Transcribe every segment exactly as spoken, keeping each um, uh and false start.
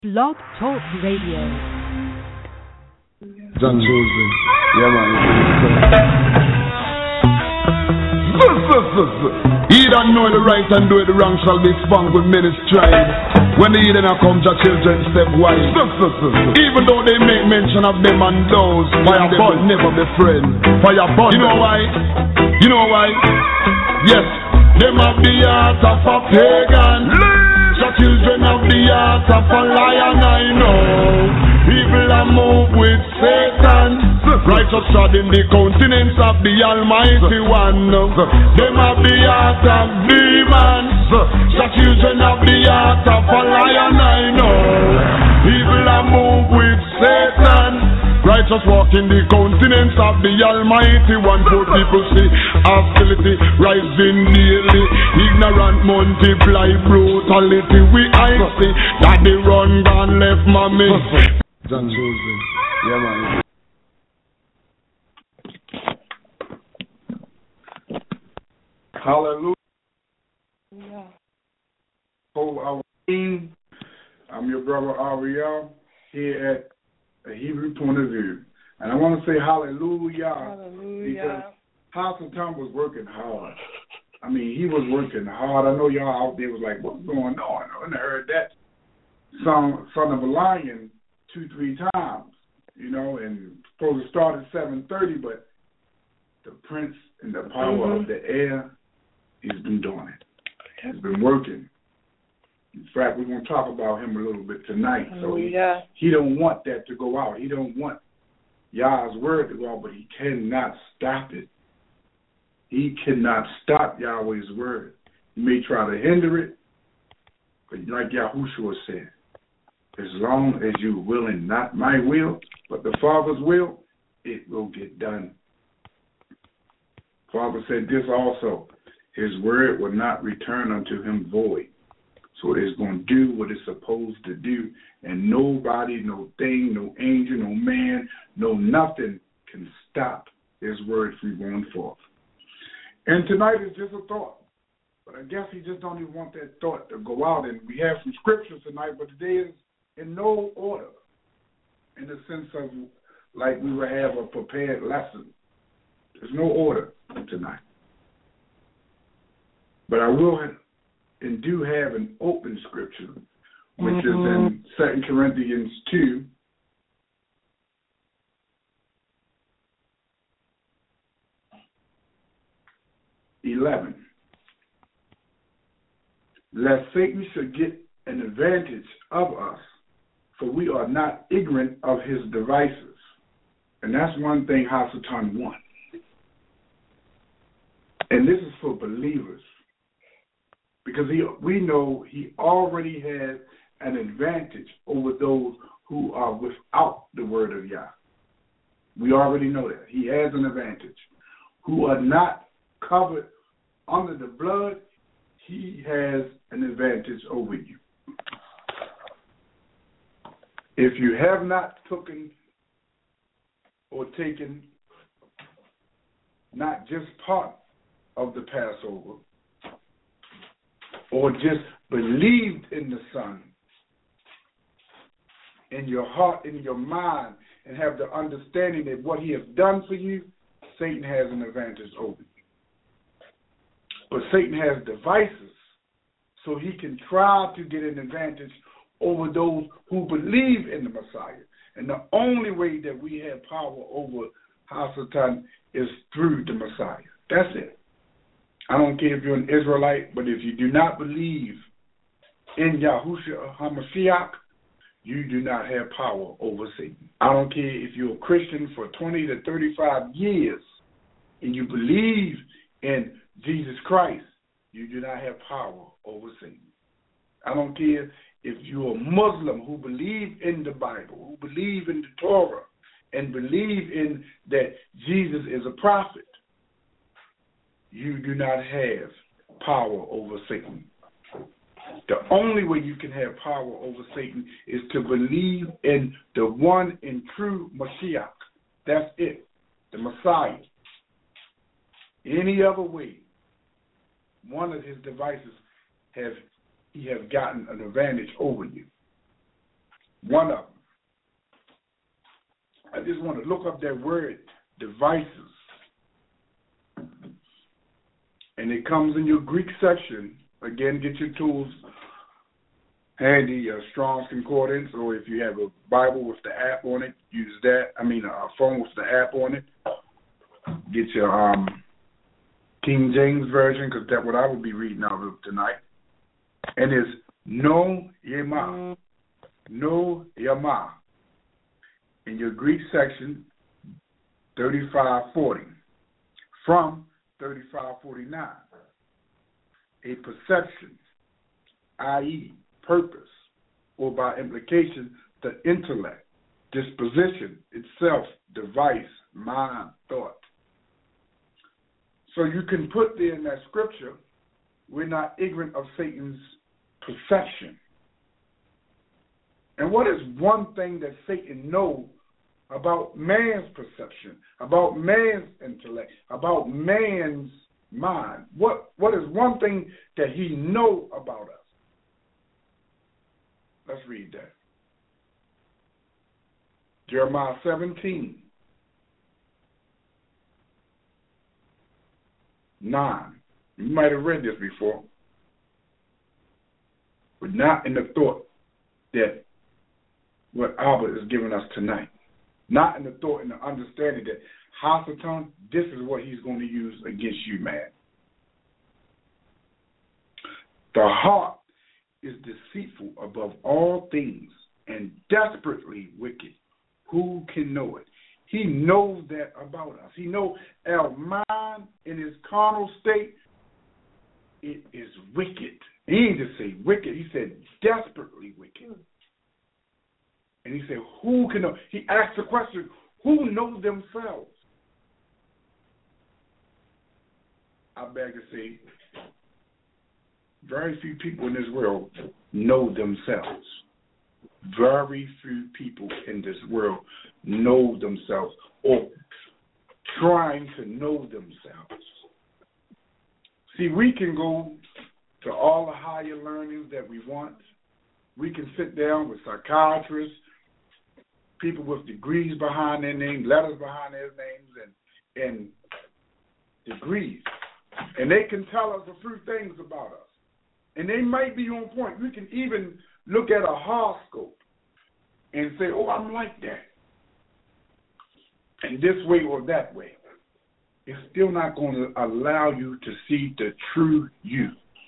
Blog Talk Radio. John Chosen. Yeah, man. He that know the right and do the wrong shall be spunk with many stripes. When the heathen come, your children step wise. Even though they make mention of them and those, fire them will never be friends. Fire burn. You know why? You know why? Yes, them have the heart of a pagan. Your children have the heart of a lion, I know. People are moved with Satan. Righteous trod in the countenance of the Almighty One. Them have the heart of demons. Your children have the heart of a lion, I know. People are moved with Satan. Righteous walk in the countenance of the Almighty One. Poor people see hostility rising daily. Ignorant multiply brutality. We I see that they run gone left mommy. John Chosen. Yeah, man. Hallelujah. Yeah. Oh, our king. I'm your brother Ariel here at a Hebrew point of view. And I want to say hallelujah. Hallelujah. Because Pastor Tom was working hard. I mean, he was working hard. I know y'all out there was like, what's going on? I heard that song, Son of a Lion, two, three times, you know, and supposed to start at seven thirty, but the Prince and the power mm-hmm. of the air, he's been doing it. He's been working. In fact, we're going to talk about him a little bit tonight. So he, yeah. he don't want that to go out. He don't want Yah's word to go out, but he cannot stop it. He cannot stop Yahweh's word. He may try to hinder it, but like Yahushua said, as long as you're willing, not my will, but the Father's will, it will get done. Father said this also, his word will not return unto him void. So it's going to do what it's supposed to do. And nobody, no thing, no angel, no man, no nothing can stop his word from going forth. And tonight is just a thought. But I guess he just don't even want that thought to go out. And we have some scriptures tonight, but today is in no order. In the sense of like we would have a prepared lesson. There's no order tonight. But I will have, and do have an open scripture, which mm-hmm. is in Second Corinthians two. eleven. Lest Satan should get an advantage of us, for we are not ignorant of his devices. And that's one thing Hasatan wants. And this is for believers. Because he, we know he already has an advantage over those who are without the word of Yah. We already know that. He has an advantage. Who are not covered under the blood, he has an advantage over you. If you have not taken or taken not just part of the Passover, or just believed in the Son in your heart, in your mind, and have the understanding that what he has done for you, Satan has an advantage over you. But Satan has devices so he can try to get an advantage over those who believe in the Messiah. And the only way that we have power over Hasatan is through the Messiah. That's it. I don't care if you're an Israelite, but if you do not believe in Yahushua HaMashiach, you do not have power over Satan. I don't care if you're a Christian for twenty to thirty-five years and you believe in Jesus Christ, you do not have power over Satan. I don't care if you're a Muslim who believe in the Bible, who believe in the Torah, and believe in that Jesus is a prophet. You do not have power over Satan. The only way you can have power over Satan is to believe in the one and true Mashiach. That's it, the Messiah. Any other way, one of his devices have he have gotten an advantage over you. one of them. I just want to look up that word, devices. And it comes in your Greek section. Again, get your tools handy, uh, Strong's Concordance, or if you have a Bible with the app on it, use that. I mean, a phone with the app on it. Get your um, King James Version, because that's what I will be reading out of tonight. And it's no yema. No yema. In your Greek section, thirty-five forty. From thirty-five forty-nine. A perception, that is, purpose, or by implication, the intellect, disposition, itself, device, mind, thought. So you can put there in that scripture, we're not ignorant of Satan's perception. And what is one thing that Satan knows about man's perception, about man's intellect, about man's mind? What what is one thing that he knows about us? Let's read that. Jeremiah seventeen, nine. You might have read this before, but not in the thought that what Abba is giving us tonight. Not in the thought and the understanding that Hasatan, this is what he's going to use against you, man. The heart is deceitful above all things and desperately wicked. Who can know it? He knows that about us. He knows our mind in his carnal state, it is wicked. He didn't just say wicked. He said desperately wicked. And he said, who can know? He asked the question, who knows themselves? I beg to say, very few people in this world know themselves. Very few people in this world know themselves or trying to know themselves. See, we can go to all the higher learnings that we want. We can sit down with psychiatrists, people with degrees behind their names, letters behind their names, and, and degrees. And they can tell us a few things about us. And they might be on point. We can even look at a horoscope and say, oh, I'm like that. And this way or that way. It's still not going to allow you to see the true you.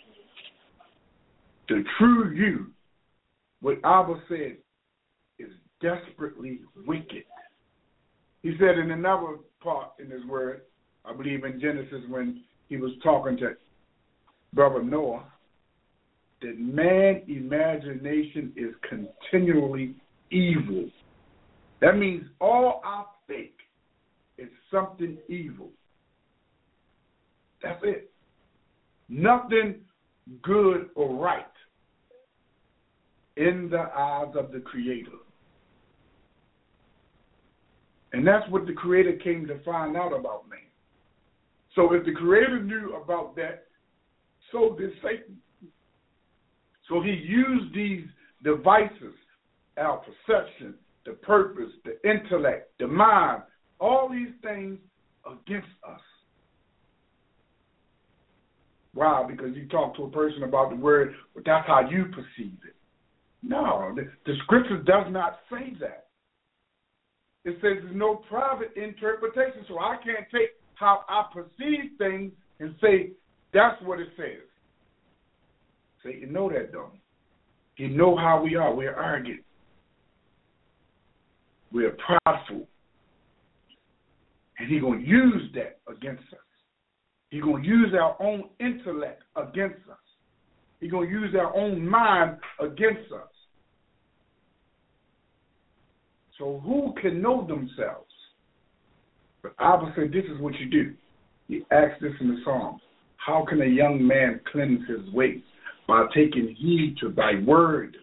The true you, what Abba said, is desperately wicked. He said in another part in his word, I believe in Genesis when he was talking to Brother Noah, that man's imagination is continually evil. That means all I think is something evil. That's it. Nothing good or right in the eyes of the Creator. And that's what the Creator came to find out about man. So if the Creator knew about that, so did Satan. So he used these devices, our perception, the purpose, the intellect, the mind, all these things against us. Why? Because you talk to a person about the word, but that's how you perceive it. No, the, the scripture does not say that. It says there's no private interpretation, so I can't take how I perceive things and say that's what it says. Satan know that, though. He know how we are. We're arrogant. We're prideful. And he's going to use that against us. He's going to use our own intellect against us. He's going to use our own mind against us. So who can know themselves? But Abba said, this is what you do. He asked this in the Psalms. How can a young man cleanse his ways? By taking heed to thy word.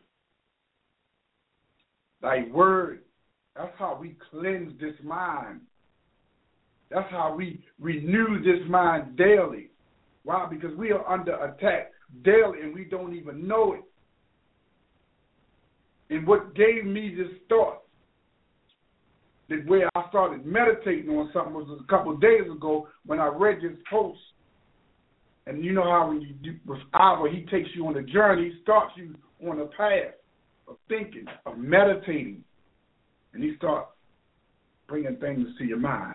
Thy word. That's how we cleanse this mind. That's how we renew this mind daily. Why? Because we are under attack daily and we don't even know it. And what gave me this thought, that where I started meditating on something was a couple of days ago when I read this post. And you know how when you do with Ava, he takes you on a journey, he starts you on a path of thinking, of meditating, and he starts bringing things to your mind.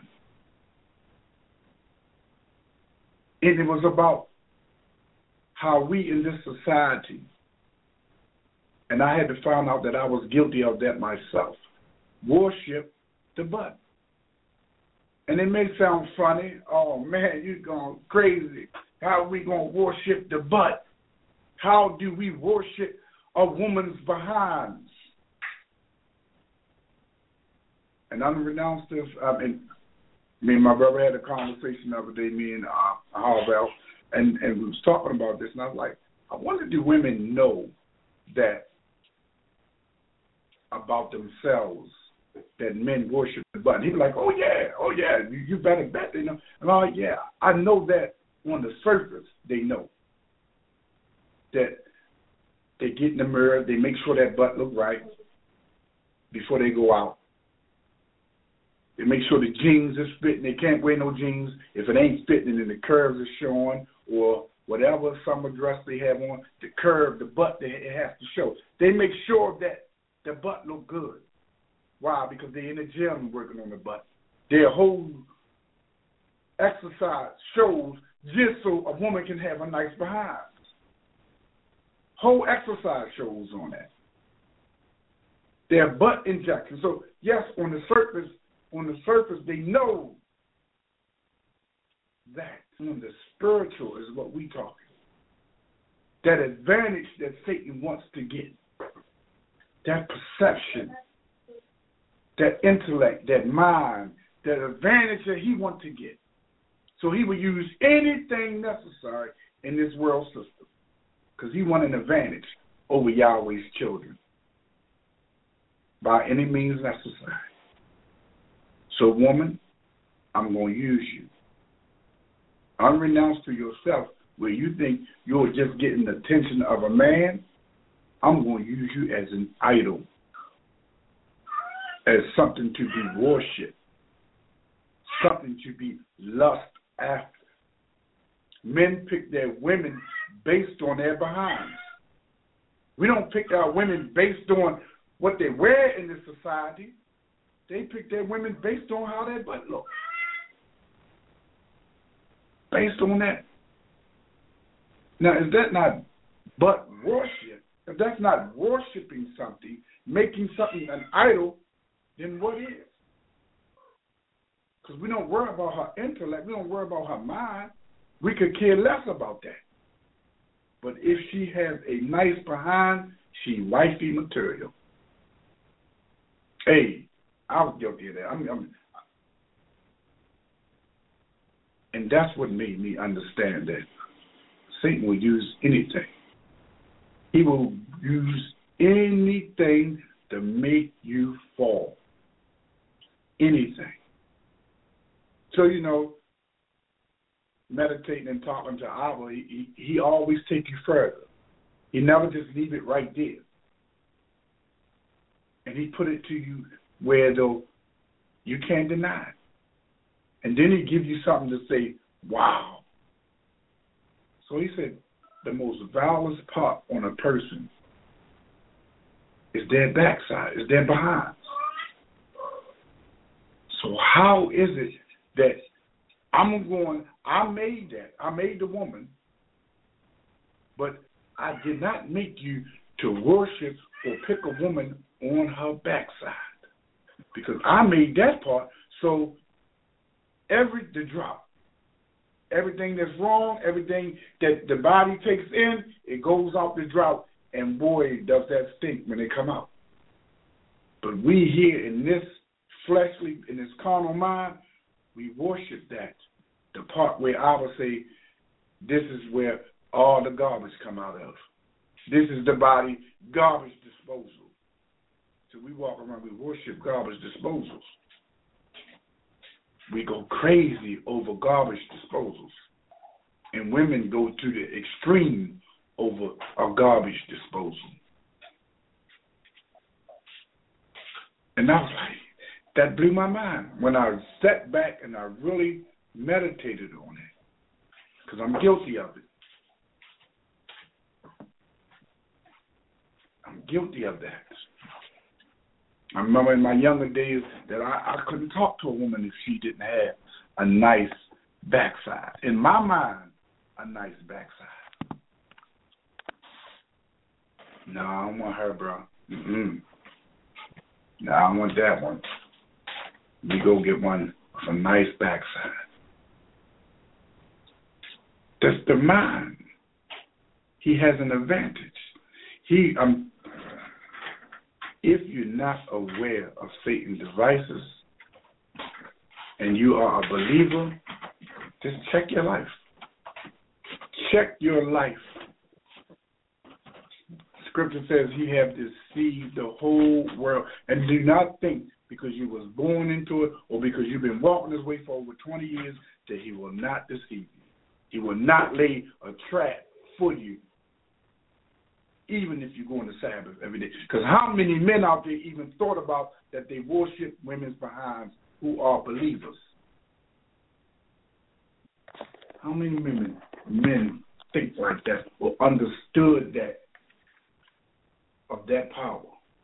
And it was about how we in this society, and I had to find out that I was guilty of that myself, worship the butt. And it may sound funny. Oh, man, you're going crazy. How are we going to worship the butt? How do we worship a woman's behinds? And unrenounced this, I mean, me and my brother had a conversation the other day, me and uh, Harvell, and, and we was talking about this, and I was like, I wonder, do women know that about themselves, that men worship the butt? And he was like, oh, yeah, oh, yeah, you, you better bet they know. And I'm like, yeah, I know that on the surface they know. That they get in the mirror, they make sure that butt look right before they go out. They make sure the jeans is fitting. They can't wear no jeans if it ain't fitting and the curves are showing, or whatever summer dress they have on, the curve, the butt, they, it has to show. They make sure that the butt look good. Why? Because they're in the gym working on the butt. Their whole exercise shows just so a woman can have a nice behind. Whole exercise shows on that. Their butt injection. So yes, on the surface, on the surface, they know that. On the spiritual is what we talking. That advantage that Satan wants to get. That perception, that intellect, that mind, that advantage that he wants to get. So he will use anything necessary in this world system because he wants an advantage over Yahweh's children by any means necessary. So, woman, I'm going to use you. Unrenounced to yourself, where you think you're just getting the attention of a man, I'm going to use you as an idol, as something to be worshipped, something to be lust after. Men pick their women based on their behinds. We don't pick our women based on what they wear in this society. They pick their women based on how their butt looks. Based on that. Now, is that not butt worship? If that's not worshiping something, making something an idol, then what is? Because we don't worry about her intellect. We don't worry about her mind. We could care less about that. But if she has a nice behind, she wifey material. Hey, I was guilty of that. I'm, I'm, and that's what made me understand that Satan will use anything. He will use anything to make you fall. Anything. So, you know, meditating and talking to Abba, he, he, he always take you further. He never just leave it right there. And he put it to you where, though, you can't deny it. And then he give you something to say, wow. So he said the most vilest part on a person is their backside, is their behind. So how is it that I'm going, I made that, I made the woman, but I did not make you to worship or pick a woman on her backside. Because I made that part, so every, the drop, everything that's wrong, everything that the body takes in, it goes out the drop, and boy, does that stink when they come out. But we here in this fleshly, in this carnal mind, we worship that. The part where I would say, this is where all the garbage come out of. This is the body garbage disposal. So we walk around, we worship garbage disposals. We go crazy over garbage disposals. And women go to the extreme over a garbage disposal. And I was like, that blew my mind when I sat back and I really meditated on it, because I'm guilty of it. I'm guilty of that. I remember in my younger days that I, I couldn't talk to a woman if she didn't have a nice backside. In my mind, a nice backside. No, I don't want her, bro. Mm-mm. No, I don't want that one. You go get one with a nice backside. That's the mind. He has an advantage. He, um, if you're not aware of Satan's devices and you are a believer, just check your life. Check your life. Scripture says he have deceived the whole world. And do not think because you was born into it or because you've been walking this way for over twenty years that he will not deceive you. He will not lay a trap for you, even if you go on the Sabbath every day. Because how many men out there even thought about that they worship women's behinds who are believers? How many women, men think like that or understood that, of that power?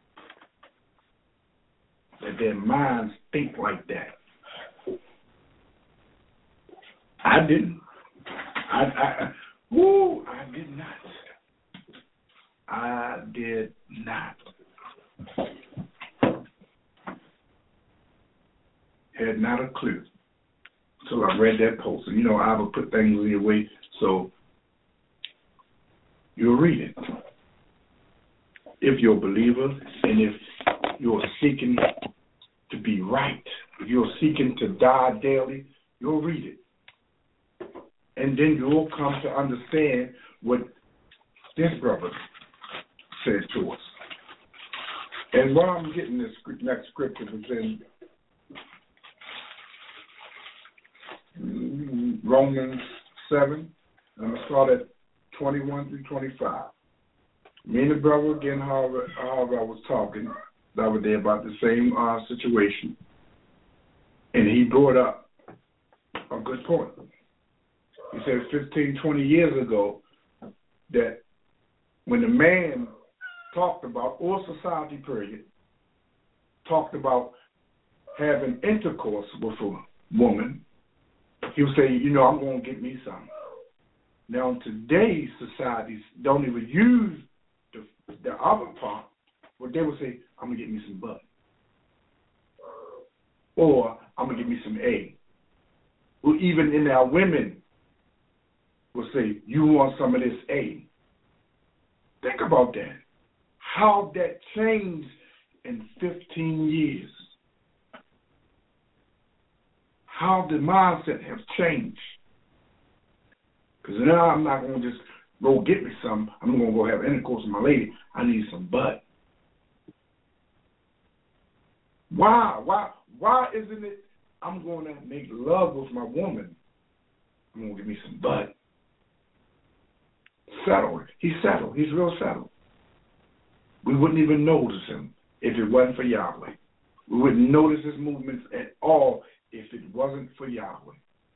That their minds think like that. I didn't. I, I, woo, I did not. I did not. Had not a clue. So I read that post. And you know, I would put things in your way so you'll read it. If you're a believer and if you're seeking to be right, if you're seeking to die daily, you'll read it. And then you'll come to understand what this brother said to us. And while I'm getting this next scripture, it's in Romans seven. I'm going to start at twenty-one through twenty-five. Me and the brother, again, however, however I was talking the other day about the same uh, situation. And he brought up a good point. He said fifteen, twenty years ago that when the man talked about, or society period, talked about having intercourse with a woman, he would say, you know, I'm going to get me some. Now, today's societies don't even use the, the other part, but they would say, I'm going to get me some butt. Or I'm going to get me some A. Or even in our women will say, you want some of this A. Think about that. How that changed in fifteen years. How the mindset has changed. Because now I'm not going to just go get me some. I'm going to go have intercourse with my lady. I need some butt. Why? Why? Why isn't it I'm going to make love with my woman? I'm going to give me some butt. Settled. He's settled. He's real settled. We wouldn't even notice him if it wasn't for Yahweh. We wouldn't notice his movements at all if it wasn't for Yahweh.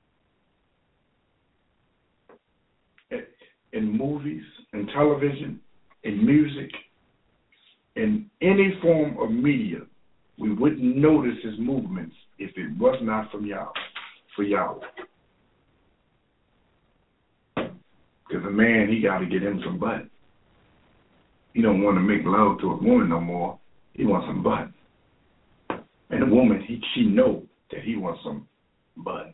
In movies, in television, in music, in any form of media, we wouldn't notice his movements if it was not from Yahweh, for Yahweh. Because a man, he got to get him some butt. He don't want to make love to a woman no more. He wants some butt. And the woman, he, she know that he wants some butt.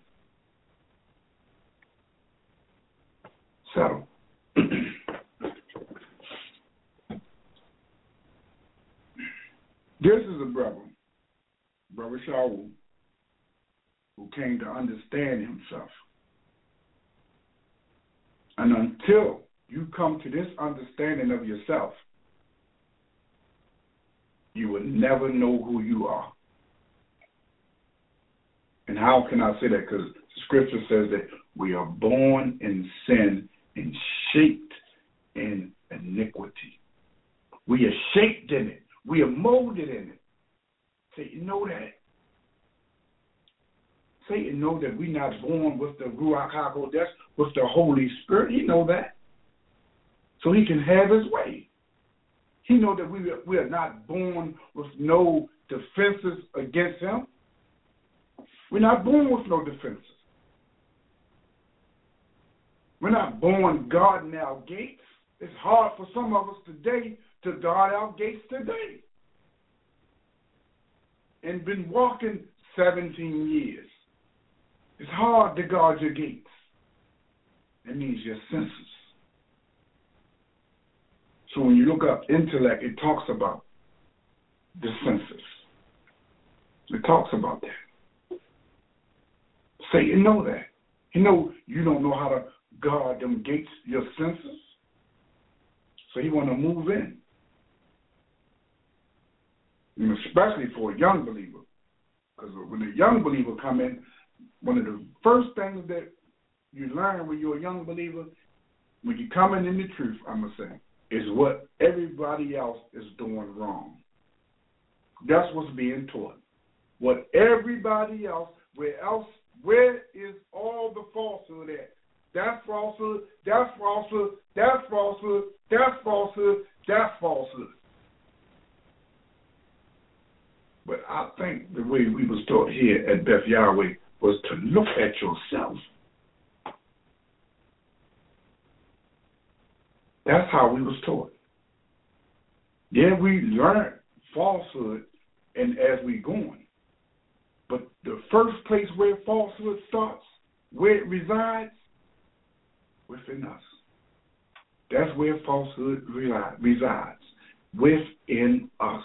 So, this is a brother, Brother Shaul, who came to understand himself. And until you come to this understanding of yourself, you will never know who you are. And how can I say that? Because Scripture says that we are born in sin and shaped in iniquity. We are shaped in it. We are molded in it. Satan know that. Satan know that we're not born with the Ruach HaKodesh, with the Holy Spirit. He know that. So he can have his way. He know that we, we are not born with no defenses against him. We're not born with no defenses. We're not born guarding our gates. It's hard for some of us today to guard our gates today. And been walking seventeen years. It's hard to guard your gates. That means your senses. So when you look up intellect, it talks about the senses. It talks about that. Satan know that. He know you don't know how to guard them gates, your senses. So he want to move in. And especially for a young believer. Because when a young believer come in, one of the first things that you learn when you're a young believer, when you come in in the truth, I'm going to say, is what everybody else is doing wrong. That's what's being taught. What everybody else, where else, where is all the falsehood at? That's falsehood, that's falsehood, that's falsehood, that's falsehood, that's falsehood. But I think the way we was taught here at Beth Yahweh was to look at yourself. That's how we was taught. Yeah, we learned falsehood and as we going. But the first place where falsehood starts, where it resides, within us. That's where falsehood resides, within us.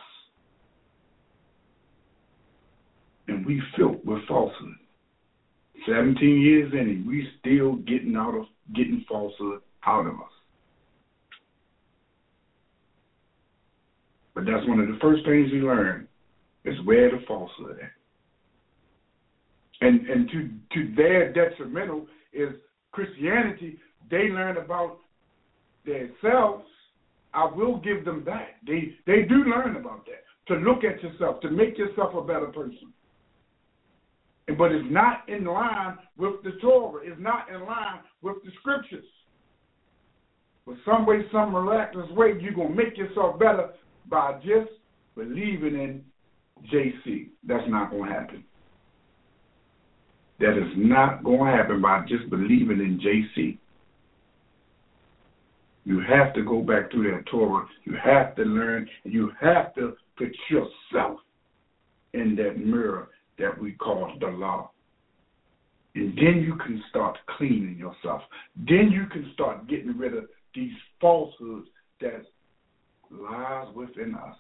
And we filled with falsehood. Seventeen years in, we still getting out of getting falsehood out of us. But that's one of the first things we learn is where the falsehood at. And and to to their detrimental is Christianity. They learn about themselves. I will give them that. They they do learn about that. To look at yourself, to make yourself a better person. But it's not in line with the Torah. It's not in line with the scriptures. But some way, some miraculous way, you're going to make yourself better by just believing in J C. That's not going to happen. That is not going to happen by just believing in J C. You have to go back to that Torah. You have to learn. You have to put yourself in that mirror that we call the law. And then you can start cleaning yourself. Then you can start getting rid of these falsehoods that lies within us.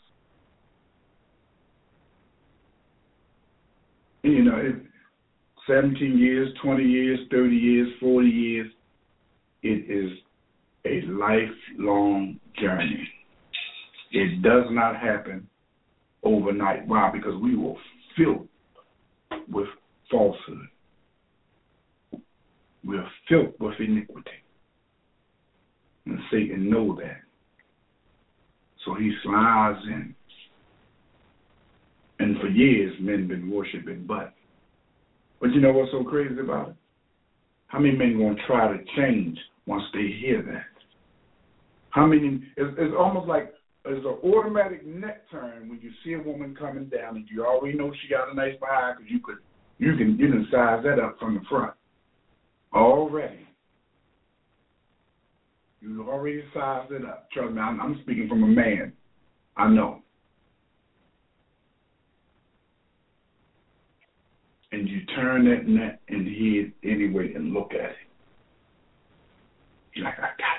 And, you know, it, seventeen years, twenty years, thirty years, forty years, it is a lifelong journey. It does not happen overnight. Why? Because we will fill with falsehood. We are filled with iniquity. And Satan knows that. So he slides in. And for years, men been worshiping but. But you know what's so crazy about it? How many men going to try to change once they hear that? How many, it's, it's almost like it's an automatic neck turn when you see a woman coming down and you already know she got a nice behind because you could, you can, you can size that up from the front. Already. You already sized it up. Trust me, I'm, I'm speaking from a man. I know. And you turn that neck and head anyway and look at it. You're like, I got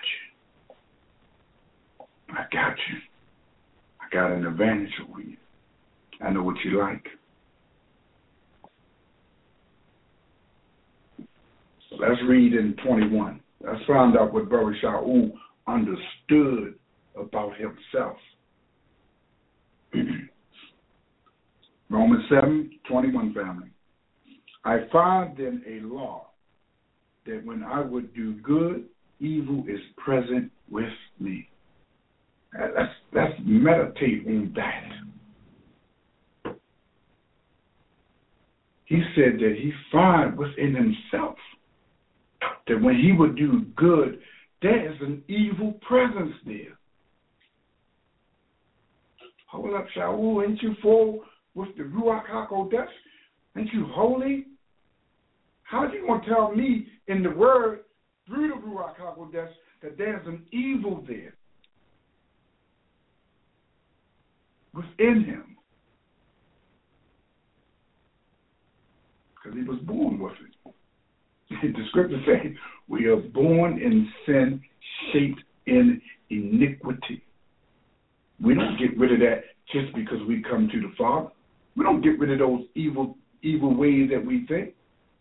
you. I got you. I got an advantage over you. I know what you like. So let's read in twenty-one. Let's find out what Brother Shaul understood about himself. Romans seven, twenty-one, family. I find then a law that when I would do good, evil is present with me. Let's, let's meditate on that. he said that he find within himself that when he would do good, there is an evil presence there. Hold up, Shaul, ain't you full with the Ruach HaKodesh? Ain't you holy? How you going to tell me in the word through the Ruach HaKodesh that there's an evil there within him? Because he was born with it. The scripture says we are born in sin, shaped in iniquity. We don't get rid of that just because we come to the Father. We don't get rid of those evil evil ways that we think.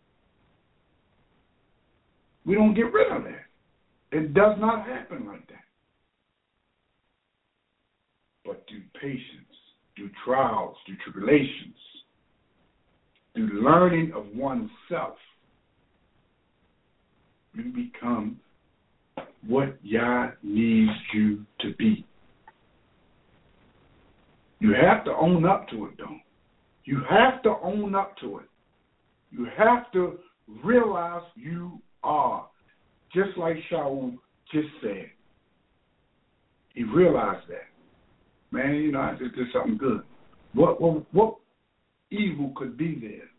We don't get rid of that. It does not happen like that. But through patience, through trials, through tribulations, through learning of oneself, you become what Yah needs you to be. You have to own up to it, though. You have to own up to it. You have to realize you are. Just like Shaul just said. He realized that. Man, you know, I just did something good. What, what, what evil could be there?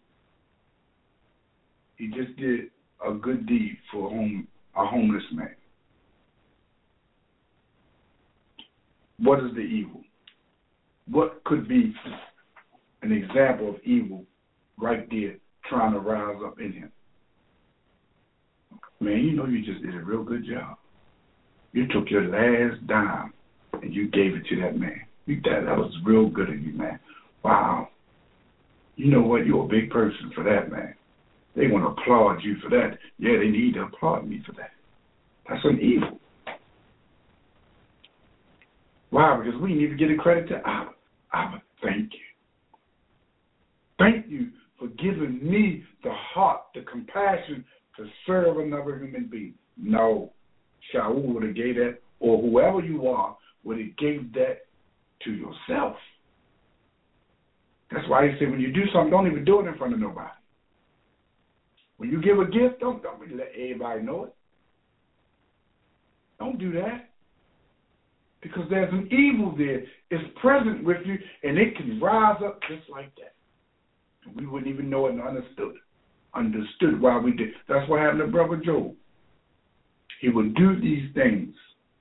He just did a good deed for a, home, a homeless man. What is the evil? What could be an example of evil right there trying to rise up in him? Man, you know you just did a real good job. You took your last dime and you gave it to that man. You, that, that was real good of you, man. Wow. You know what? You're a big person for that, man. They want to applaud you for that. Yeah, they need to applaud me for that. That's an evil. Why? Because we need to get a credit to Abba. Abba, thank you. Thank you for giving me the heart, the compassion to serve another human being. No, Shaul would have gave that, or whoever you are, would have gave that to yourself. That's why he said when you do something, don't even do it in front of nobody. When you give a gift, don't, don't let everybody know it. Don't do that. Because there's an evil there. It's present with you, and it can rise up just like that. And we wouldn't even know it and understood it. Understood why we did. That's what happened to Brother Job. He would do these things.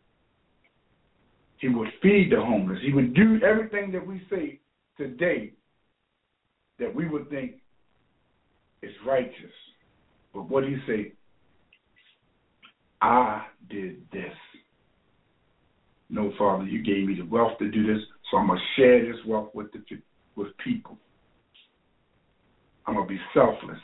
He would feed the homeless. He would do everything that we say today that we would think is righteous. But what do you say? I did this. No, Father, you gave me the wealth to do this, so I'm going to share this wealth with the with people. I'm going to be selfless,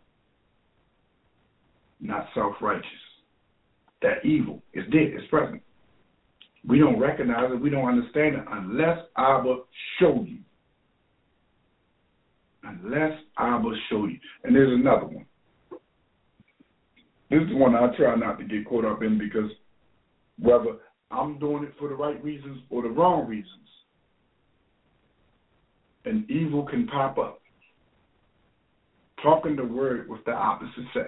not self-righteous. That evil is there, it's present. We don't recognize it, we don't understand it unless Abba show you. Unless Abba show you. And there's another one. This is the one I try not to get caught up in because whether I'm doing it for the right reasons or the wrong reasons, and evil can pop up. Talking the word with the opposite sex.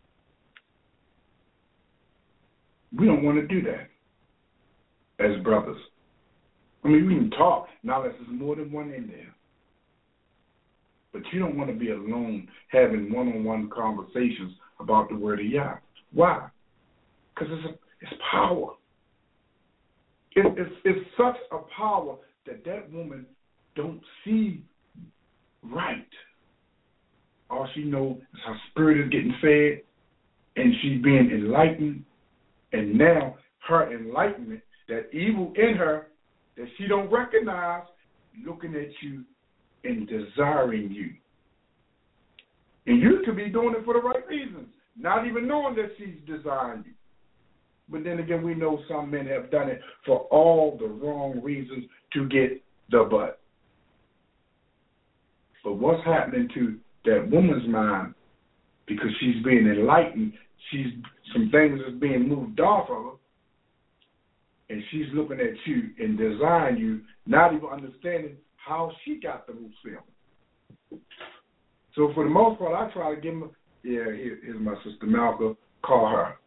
We don't want to do that as brothers. I mean, we can talk now that there's more than one in there. But you don't want to be alone having one-on-one conversations about the word of Yah. Why? Because it's, a, it's power. It, it's, it's such a power that that woman don't see right. All she knows is her spirit is getting fed, and she's being enlightened. And now her enlightenment, that evil in her that she don't recognize, looking at you and desiring you. And you could be doing it for the right reasons, not even knowing that she's desiring you. But then again, we know some men have done it for all the wrong reasons to get the butt. But what's happening to that woman's mind, because she's being enlightened, she's some things is being moved off of her, and she's looking at you and desiring you, not even understanding how she got the root feeling. So for the most part, I try to give them, yeah, here, here's my sister Malcolm, call her.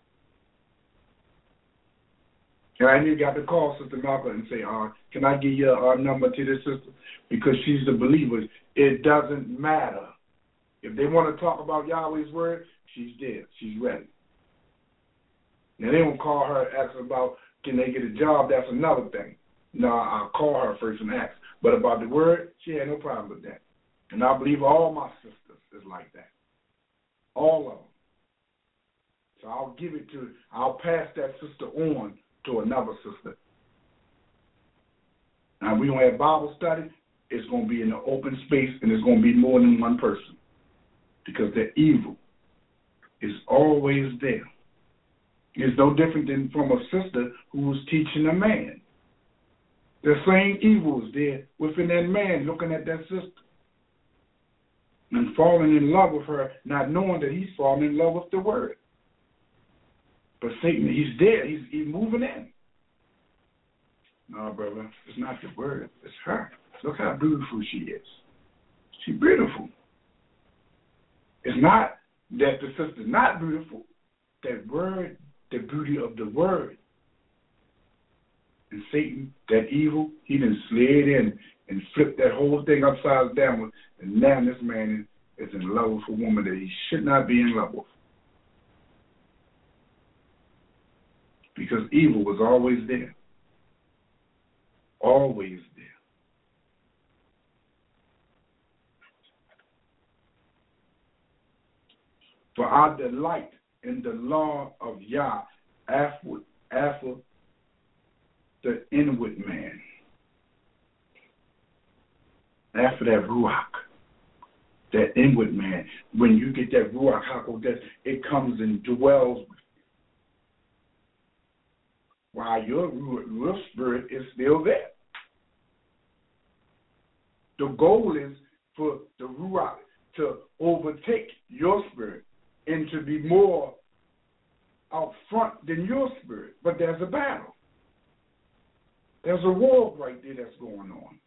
And I need got to call Sister Malcolm and say, uh, can I give you our number to this sister? Because she's a believer. It doesn't matter. If they want to talk about Yahweh's word, she's there. She's ready. Now, they don't call her and ask about, can they get a job? That's another thing. No, I'll call her first and ask. But about the word, she had no problem with that. And I believe all my sisters is like that. All of them. So I'll give it to, I'll pass that sister on to another sister. Now, if we don't have Bible study, it's going to be in an open space, and it's going to be more than one person. Because the evil is always there. It's no different than from a sister who's teaching a man. The same evil is there within that man looking at that sister and falling in love with her, not knowing that he's falling in love with the word. But Satan, he's there. He's, he's moving in. No, brother, it's not the word. It's her. Look how beautiful she is. She's beautiful. It's not that the sister's not beautiful. That word, the beauty of the word. And Satan, that evil, he done slid in and flipped that whole thing upside down. And now this man is in love with a woman that he should not be in love with. Because evil was always there. Always there. For our delight in the law of Yah after, after the inward man. After that Ruach, that inward man. When you get that Ruach HaKodesh, it comes and dwells with you. While your real spirit is still there. The goal is for the Ruach to overtake your spirit and to be more out front than your spirit. But there's a battle. There's a war right there that's going on.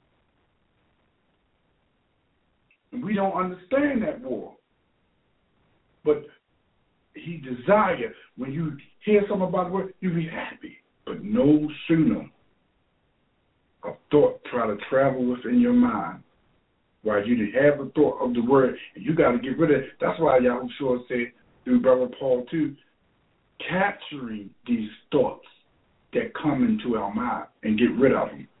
And we don't understand that war. But he desires, when you hear something about the word, you be happy. But no sooner a thought try to travel within your mind while you have a thought of the word, and you got to get rid of it. That's why Yahushua said through Brother Paul too, capturing these thoughts that come into our mind and get rid of them.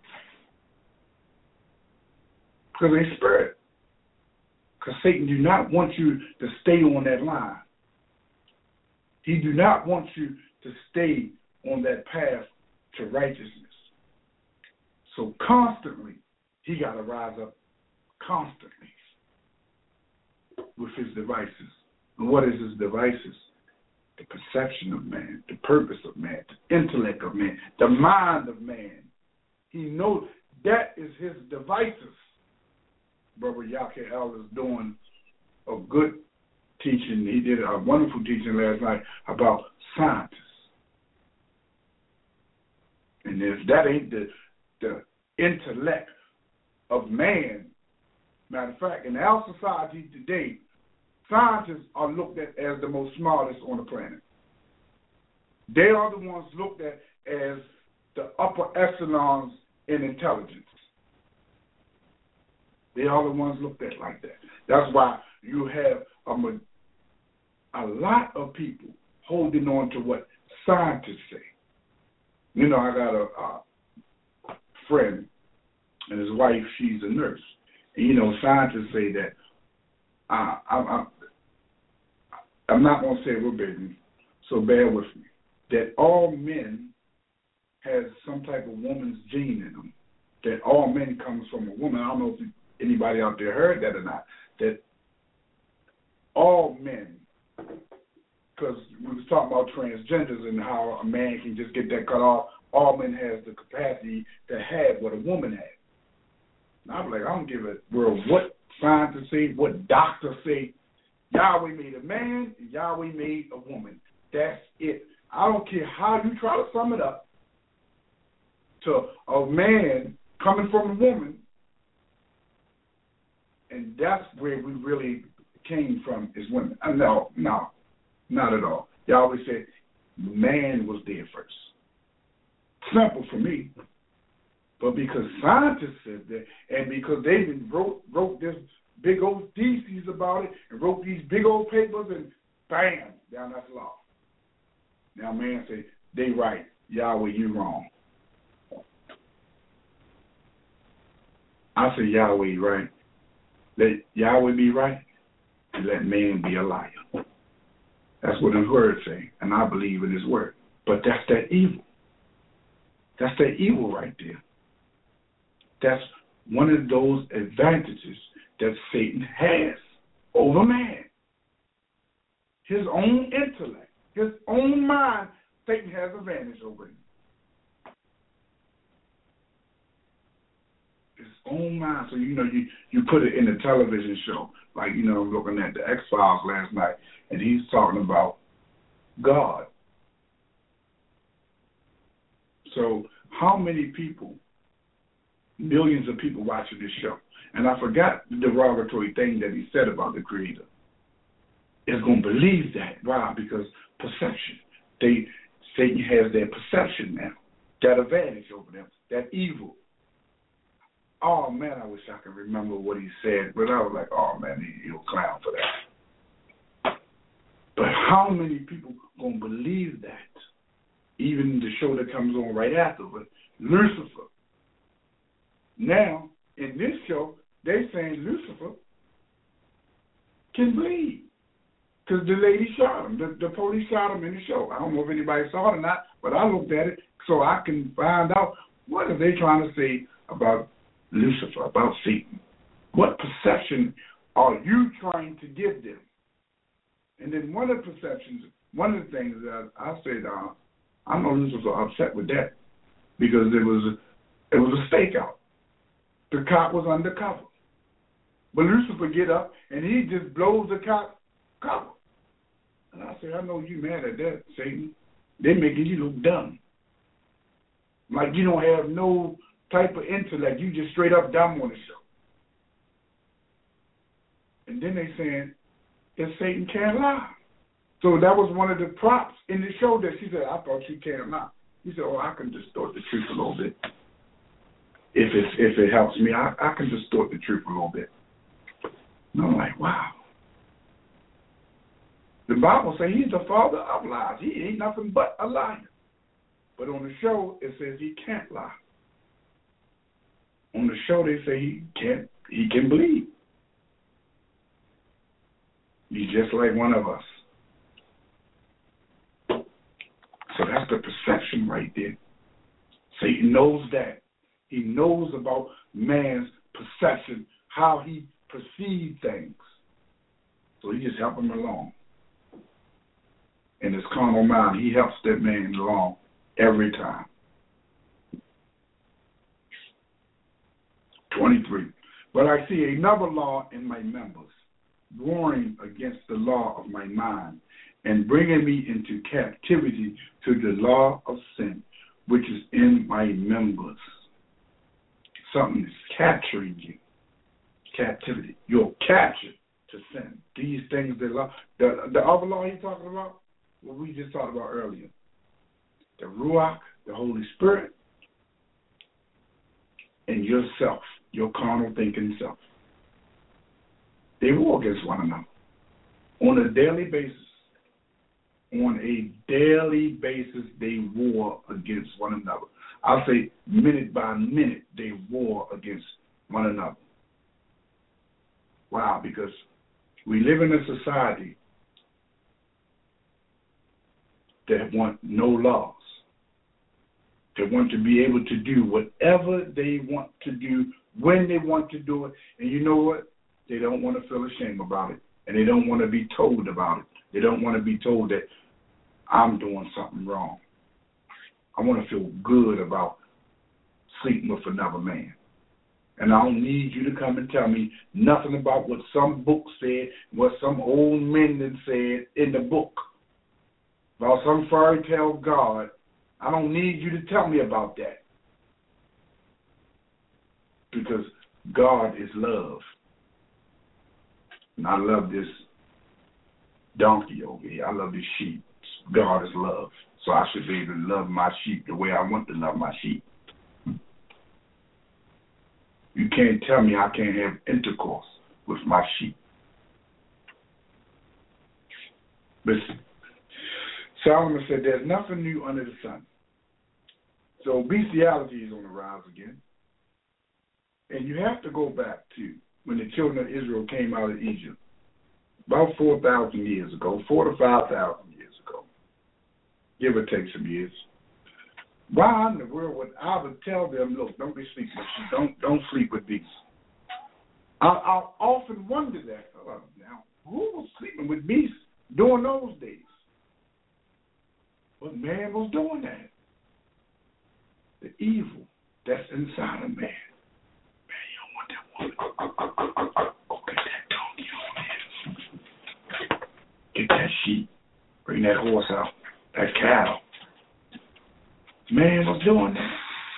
Because they spirit. Because Satan do not want you to stay on that line. He do not want you to stay on that path to righteousness. So constantly, he got to rise up constantly with his devices. And what is his devices? The perception of man, the purpose of man, the intellect of man, the mind of man. He knows that is his devices. Brother Yaka El is doing a good teaching. He did a wonderful teaching last night about scientists. And if that ain't the, the intellect of man, matter of fact, in our society today, scientists are looked at as the most smartest on the planet. They are the ones looked at as the upper echelons in intelligence. They are the ones looked at like that. That's why you have a, a lot of people holding on to what scientists say. You know, I got a, a friend, and his wife, she's a nurse. And, you know, scientists say that, uh, I'm, I'm, I'm not going to say we're baby, so bear with me, that all men has some type of woman's gene in them, that all men comes from a woman. I don't know if anybody out there heard that or not, that all men, because we was talking about transgenders and how a man can just get that cut off, all men has the capacity to have what a woman has. And I'm like, I don't give a world what scientists say, what doctors say. Yahweh made a man, and Yahweh made a woman. That's it. I don't care how you try to sum it up to a man coming from a woman. And that's where we really came from as women. Uh, no, no, not at all. They always said man was there first. Simple for me. But because scientists said that, and because they even wrote, wrote this big old theses about it, and wrote these big old papers, and bam, down that's law. Now man say, they right, Yahweh, you wrong. I say, Yahweh, right. Let Yahweh be right, and let man be a liar. That's what his word say, and I believe in his word. But that's that evil. That's that evil right there. That's one of those advantages that Satan has over man. His own intellect, his own mind, Satan has advantage over him. His own mind. So, you know, you, you put it in a television show. Like, you know, I'm looking at the X-Files last night, and he's talking about God. So how many people, millions of people watching this show, and I forgot the derogatory thing that he said about the Creator, is going to believe that. Why? Because perception. They Satan has their perception now, that advantage over them, that evil. Oh, man, I wish I could remember what he said, but I was like, oh, man, he, he'll clown for that. But how many people going to believe that? Even the show that comes on right after, but Lucifer. Now, in this show, they're saying Lucifer can bleed. Because the lady shot him. The, the police shot him in the show. I don't know if anybody saw it or not, but I looked at it so I can find out what are they trying to say about Lucifer, about Satan. What perception are you trying to give them? And then one of the perceptions, one of the things that I said, uh, I know Lucifer upset with that because it was it was a stakeout. The cop was undercover. But Lucifer get up and he just blows the cop cover. And I said, I know you mad at that, Satan. They're making you look dumb. Like you don't have no type of intellect. You just straight up dumb on the show. And then they saying that Satan can't lie. So that was one of the props in the show that she said, I thought you can't lie. He said, oh, I can distort the truth a little bit. If it's, if it helps me, I, I can distort the truth a little bit. And I'm like, wow. The Bible says he's the father of lies. He ain't nothing but a liar. But on the show, it says he can't lie. On the show, they say he can't, he can bleed. He's just like one of us. So that's the perception right there. Satan knows that. He knows about man's perception, how he perceives things. So he just helps him along. In his carnal mind, he helps that man along every time. twenty-three. But I see another law in my members, warring against the law of my mind, and bringing me into captivity to the law of sin, which is in my members. Something is capturing you. Captivity. You're captured to sin. These things, the, law, the, the other law he's talking about, what we just talked about earlier. The Ruach, the Holy Spirit, and yourself, your carnal thinking self. They war against one another on a daily basis. On a daily basis, they war against one another. I'll say minute by minute, they war against one another. Wow, because we live in a society that want no laws. They want to be able to do whatever they want to do, when they want to do it. And you know what? They don't want to feel ashamed about it. And they don't want to be told about it. They don't want to be told that I'm doing something wrong. I want to feel good about sleeping with another man. And I don't need you to come and tell me nothing about what some book said, what some old men that said in the book, about some fairy tale God. I don't need you to tell me about that. Because God is love. And I love this donkey over here. I love this sheep. God is love. So I should be able to love my sheep the way I want to love my sheep. You can't tell me I can't have intercourse with my sheep. Listen, Solomon said there's nothing new under the sun. So bestiality is on the rise again. And you have to go back to when the children of Israel came out of Egypt, about four thousand years ago, four to five thousand years ago, give or take some years. Why in the world would I would tell them, look, don't be sleep with you. Don't, don't sleep with beasts. I, I often wonder that. Oh, now, who was sleeping with beasts during those days? What man was doing that? The evil that's inside of man. Man, you don't want that woman. Go get that donkey over there. Get that sheep. Bring that horse out. That cow. Man was doing that.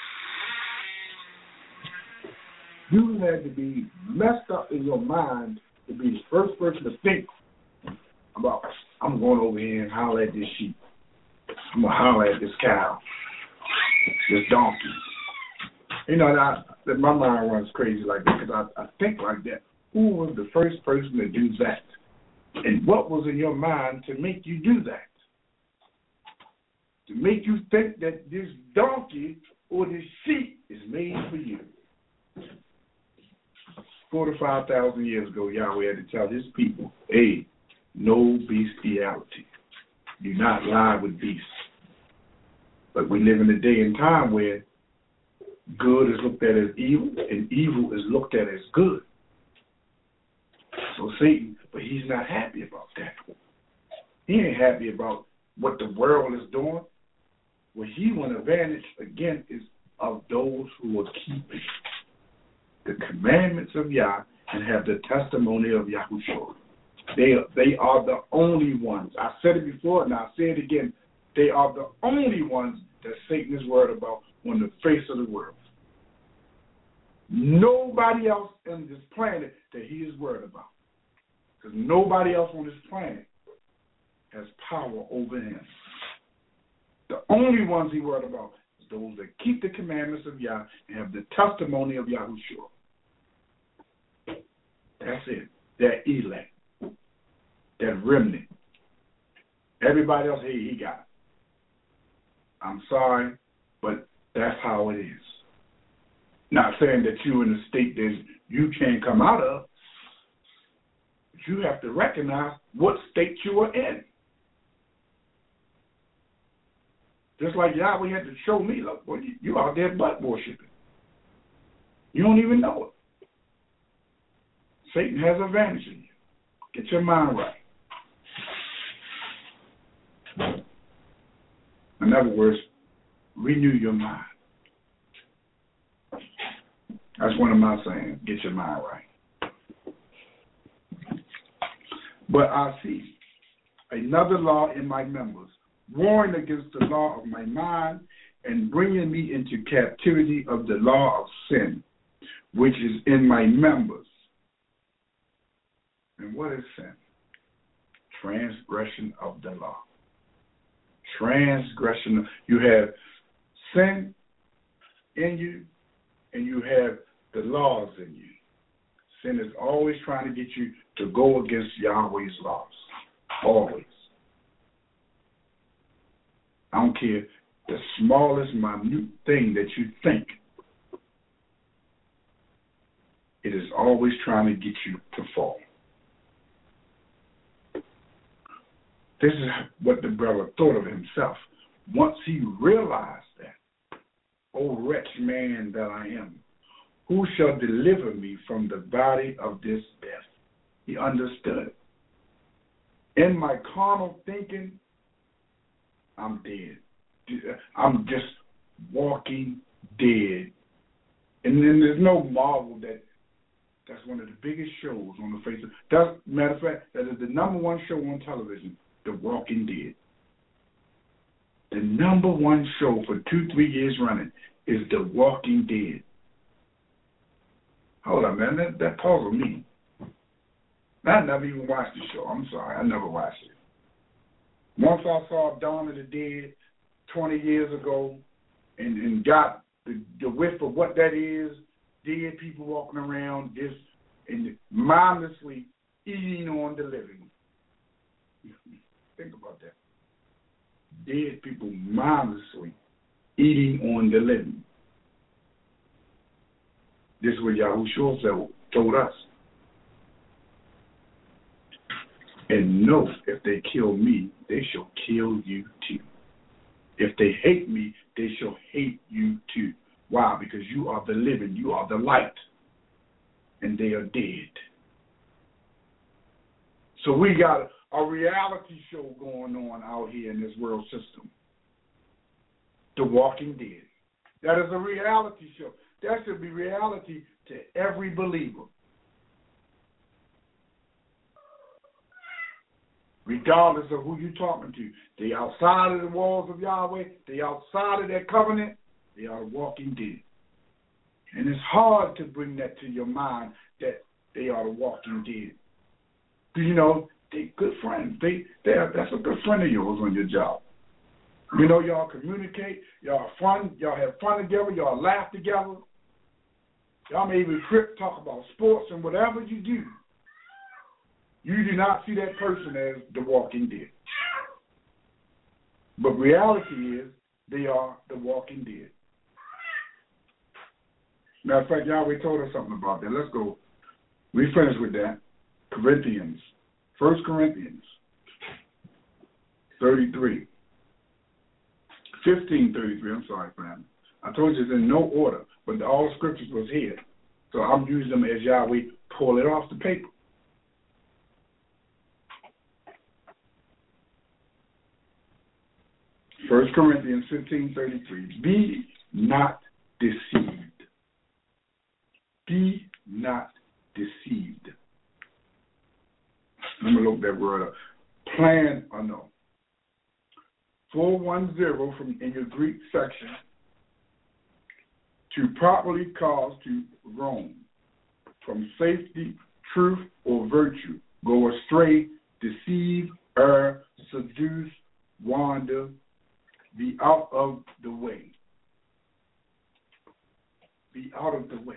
You had to be messed up in your mind to be the first person to think about, I'm going over here and holler at this sheep. I'm going to holler at this cow, this donkey. You know, I, my mind runs crazy like that because I, I think like that. Who was the first person to do that? And what was in your mind to make you do that? To make you think that this donkey or this sheep is made for you. Four to five thousand years ago, Yahweh had to tell his people, hey, no bestiality. Do not lie with beasts. But we live in a day and time where good is looked at as evil and evil is looked at as good. So Satan, but he's not happy about that. He ain't happy about what the world is doing. What he wants advantage, again, is of those who are keeping the commandments of Yah and have the testimony of Yahushua. They, they are the only ones. I said it before, and I'll say it again. They are the only ones that Satan is worried about on the face of the world. Nobody else on this planet that he is worried about. Because nobody else on this planet has power over him. The only ones he worried about is those that keep the commandments of Yah and have the testimony of Yahushua. That's it. That elect. That remnant. Everybody else, hey, he got it. I'm sorry, but that's how it is. Not saying that you're in a state that you can't come out of, but you have to recognize what state you are in. Just like Yahweh had to show me, look, boy, you, you out there butt worshiping. You don't even know it. Satan has an advantage in you. Get your mind right. In other words, renew your mind. That's one of my sayings, get your mind right. But I see another law in my members, warring against the law of my mind and bringing me into captivity of the law of sin, which is in my members. And what is sin? Transgression of the law. Transgression. You have sin in you, and you have the laws in you. Sin is always trying to get you to go against Yahweh's laws. Always. I don't care the smallest, minute thing that you think. It is always trying to get you to fall. This is what the brother thought of himself. Once he realized that, O wretched man that I am, who shall deliver me from the body of this death? He understood. In my carnal thinking, I'm dead. I'm just walking dead. And then there's no marvel that that's one of the biggest shows on the face of that's matter of fact, that is the number one show on television. The Walking Dead. The number one show for two, three years running is The Walking Dead. Hold on, man. That, that puzzled me. I never even watched the show. I'm sorry, I never watched it. Once I saw Dawn of the Dead twenty years ago and, and got the, the whiff of what that is, dead people walking around just and mindlessly eating on the living. Think about that. Dead people mindlessly eating on the living. This is what Yahushua told us. And know if they kill me, they shall kill you too. If they hate me, they shall hate you too. Why? Because you are the living, you are the light, and they are dead. So we got a reality show going on out here in this world system. The Walking Dead. That is a reality show. That should be reality to every believer. Regardless of who you're talking to. They outside of the walls of Yahweh. They outside of their covenant. They are walking dead. And it's hard to bring that to your mind that they are the walking dead. You know, they good friends. They they are, that's a good friend of yours on your job. You know, y'all communicate. Y'all have fun. Y'all have fun together. Y'all laugh together. Y'all may even trip, talk about sports and whatever you do. You do not see that person as the walking dead. But reality is they are the walking dead. Matter of fact, Yahweh told us something about that. Let's go. We finished with that. Corinthians. First Corinthians thirty-three. fifteen thirty-three. I'm sorry, friend. I told you it's in no order, but all the scriptures was here. So I'm using them as Yahweh pull it off the paper. First Corinthians fifteen thirty-three. Be not deceived. Be not deceived. Let me look that word up. Plan or no. four ten from in your Greek section. To properly cause to roam from safety, truth, or virtue, go astray, deceive, err, seduce, wander, be out of the way. Be out of the way.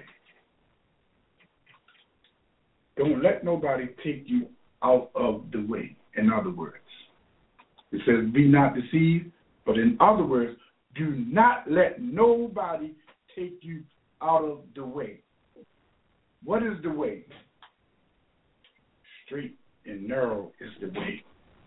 Don't let nobody take you out of the way, in other words. It says, be not deceived, but in other words, do not let nobody take you out of the way. What is the way? Straight and narrow is the way.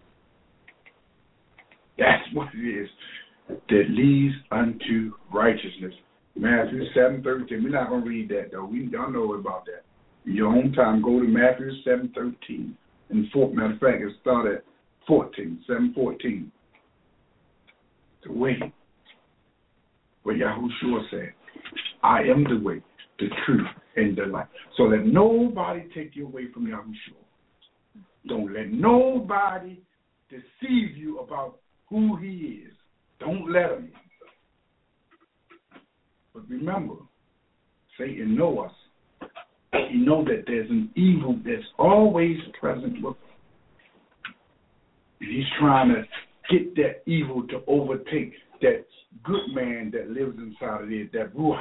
That's what it is that leads unto righteousness. Matthew seven thirteen. We're not going to read that, though. We y'all know about that. In your own time, go to Matthew seven thirteen. And four, matter of fact, it started at fourteen, seven fourteen. The way. What Yahushua said. I am the way, the truth, and the life. So let nobody take you away from Yahushua. Don't let nobody deceive you about who he is. Don't let him. But remember, Satan knows us. He knows that there's an evil that's always present with him. And he's trying to get that evil to overtake that good man that lives inside of it, that Ruach.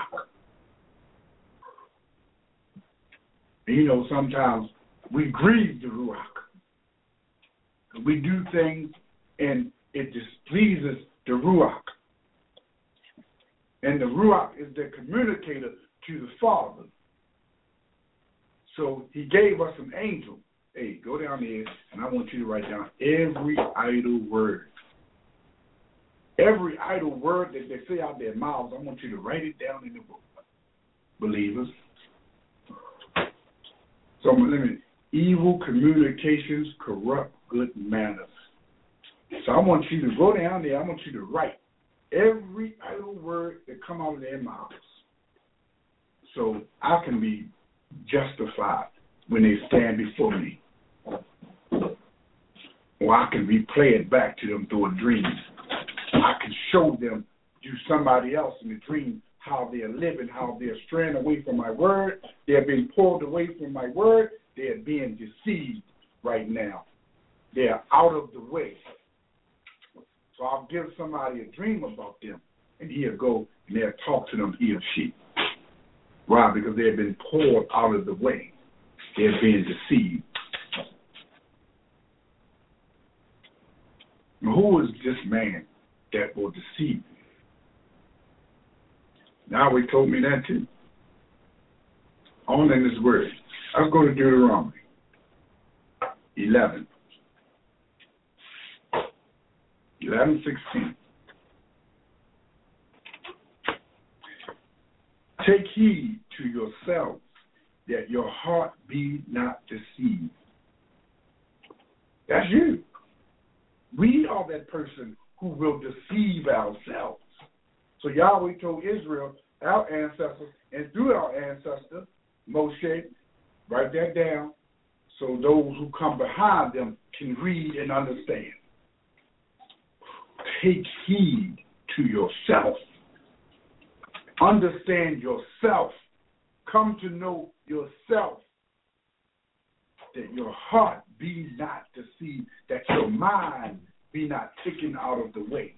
And you know, sometimes we grieve the Ruach. We do things and it displeases the Ruach. And the Ruach is the communicator to the Father. So he gave us an angel. Hey, go down there and I want you to write down every idle word. Every idle word that they say out their mouths, I want you to write it down in the book. Believers. So let me, evil communications corrupt good manners. So I want you to go down there, I want you to write every idle word that come out of their mouths. So I can be justified when they stand before me. Or I can replay it back to them through a dream. I can show them to somebody else in the dream how they're living, how they're straying away from my word. They're being pulled away from my word, they're being deceived right now. They're out of the way. So I'll give somebody a dream about them, and he'll go and they'll talk to them, he or she. Why? Because they've been pulled out of the way. They're being deceived. Now, who is this man that will deceive you? Now he told me that too. On in his word. Let's go to Deuteronomy eleven. eleven sixteen. Take heed to yourselves that your heart be not deceived. That's you. We are that person who will deceive ourselves. So Yahweh told Israel, our ancestors, and through our ancestor, Moshe, write that down so those who come behind them can read and understand. Take heed to yourself. Understand yourself. Come to know yourself. That your heart be not deceived. That your mind be not taken out of the way.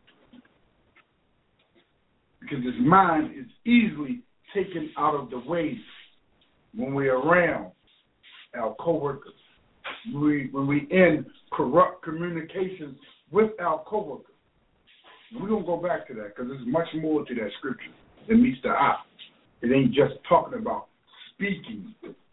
Because this mind is easily taken out of the way when we're around our coworkers. When we, when we in corrupt communications with our coworkers. We're going to go back to that because there's much more to that scripture than meets the eye. It ain't just talking about speaking.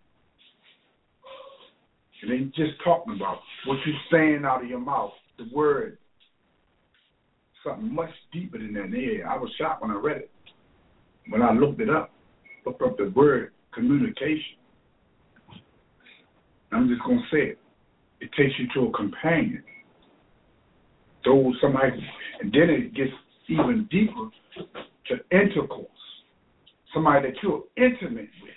It ain't just talking about what you're saying out of your mouth, the word. Something much deeper than that. Yeah, I was shocked when I read it. When I looked it up, looked up the word communication. I'm just going to say it. It takes you to a companion. Those somebody, and then it gets even deeper to intercourse. Somebody that you're intimate with.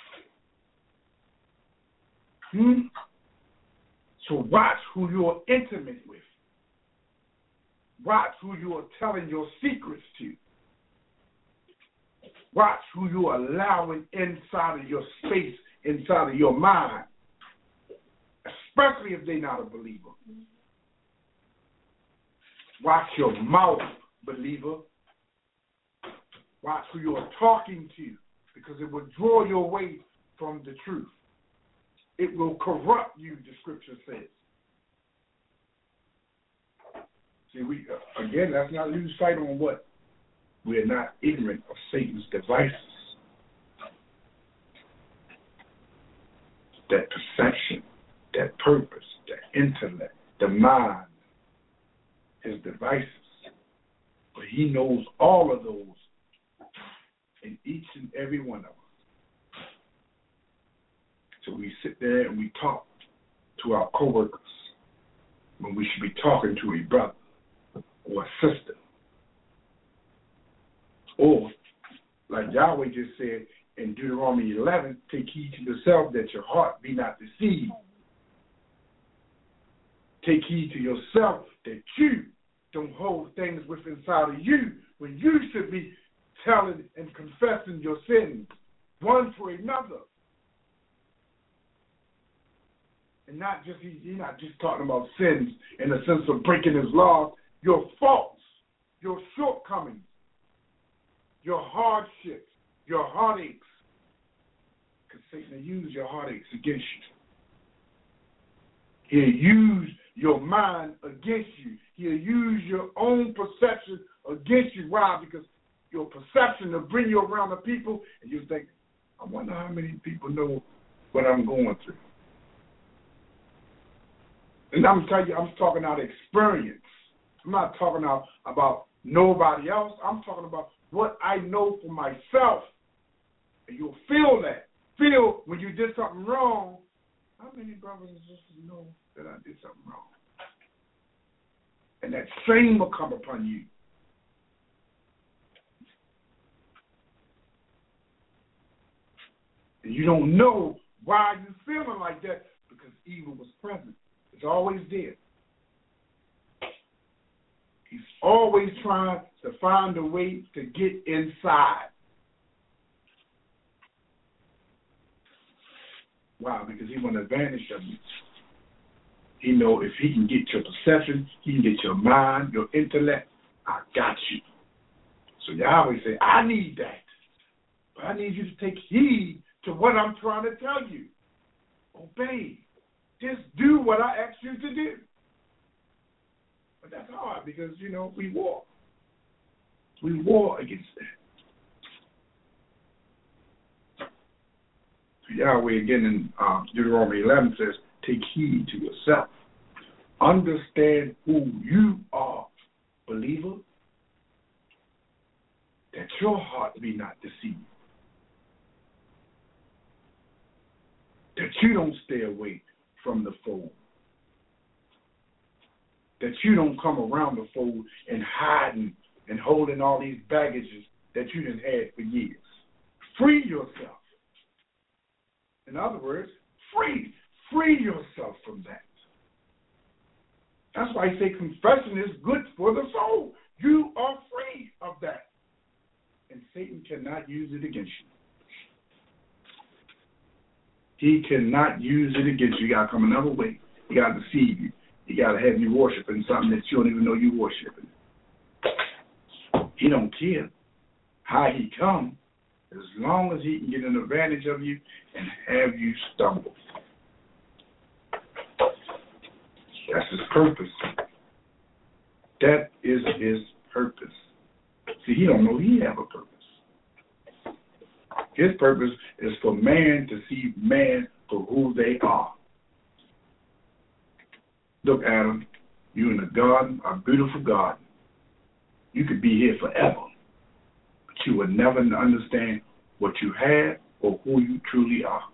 Hmm? So watch who you're intimate with. Watch who you are telling your secrets to. Watch who you're allowing inside of your space, inside of your mind. Especially if they're not a believer. Watch your mouth, believer. Watch who you are talking to, because it will draw you away from the truth. It will corrupt you, the scripture says. See, we uh, again, let's not lose sight on what? We're not ignorant of Satan's devices. That perception, that purpose, that intellect, the mind, his devices. But he knows all of those in each and every one of us. So we sit there and we talk to our coworkers when we should be talking to a brother or a sister. Or, like Yahweh just said in Deuteronomy eleven, take heed to yourself that your heart be not deceived. Take heed to yourself that you don't hold things within inside of you when you should be telling and confessing your sins one for another. And not just, he's not just talking about sins in the sense of breaking his laws, your faults, your shortcomings, your hardships, your heartaches. Because Satan will use your heartaches against you. He'll use your mind against you. He'll use your own perception against you. Why? Because your perception will bring you around the people, and you think, I wonder how many people know what I'm going through. And I'm telling you, I'm talking out of experience. I'm not talking out about nobody else. I'm talking about what I know for myself. And you'll feel that. Feel when you did something wrong. How many brothers and sisters know that I did something wrong? And that shame will come upon you. And you don't know why you're feeling like that, because evil was present. It's always there. He's always trying to find a way to get inside. Why? Because he want advantage of you. He know if he can get your perception, he can get your mind, your intellect, I got you. So Yahweh say, I need that. But I need you to take heed to what I'm trying to tell you. Obey. Just do what I asked you to do. But that's hard because, you know, we war. We war against that. So Yahweh again in um, Deuteronomy eleven says, take heed to yourself. Understand who you are, believer, that your heart be not deceived. That you don't stay away from the fold. That you don't come around the fold and hiding and holding all these baggages that you done had for years. Free yourself. In other words, free. Free yourself from that. That's why I say confession is good for the soul. You are free of that. And Satan cannot use it against you. He cannot use it against you. You got to come another way. He got to deceive you. He got to have you worshiping something that you don't even know you worshiping. He don't care how he come, as long as he can get an advantage of you and have you stumble. That's his purpose. That is his purpose. See, he don't know he have a purpose. His purpose is for man to see man for who they are. Look, Adam, you in a garden, a beautiful garden. You could be here forever, but you will never understand what you have or who you truly are.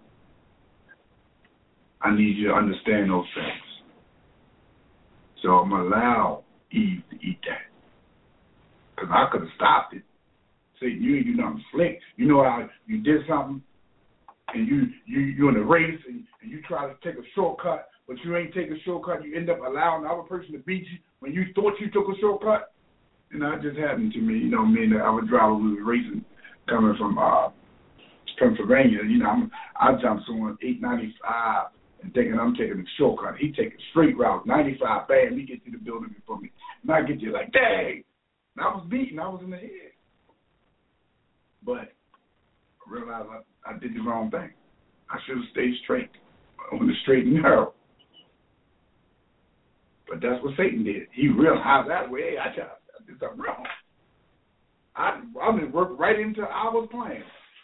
I need you to understand those things. So I'm going to allow Eve to eat that. Because I could have stopped it. Say, you ain't do nothing slick. You know how you did something, and you, you, you're in a race, and, and you try to take a shortcut, but you ain't take a shortcut. You end up allowing the other person to beat you when you thought you took a shortcut. And that just happened to me. You know, me and the other driver, we was racing coming from uh, Pennsylvania. You know, I'm, I jumped on eight ninety-five and thinking I'm taking a shortcut. He taking straight route, ninety-five, bam, he gets to the building before me. And I get you like, dang. And I was beaten. I was in the head. But I realized I, I did the wrong thing. I should have stayed straight on the straight and narrow. But that's what Satan did. He realized that way, hey, I, I did something wrong. I, I mean, worked right into our plan.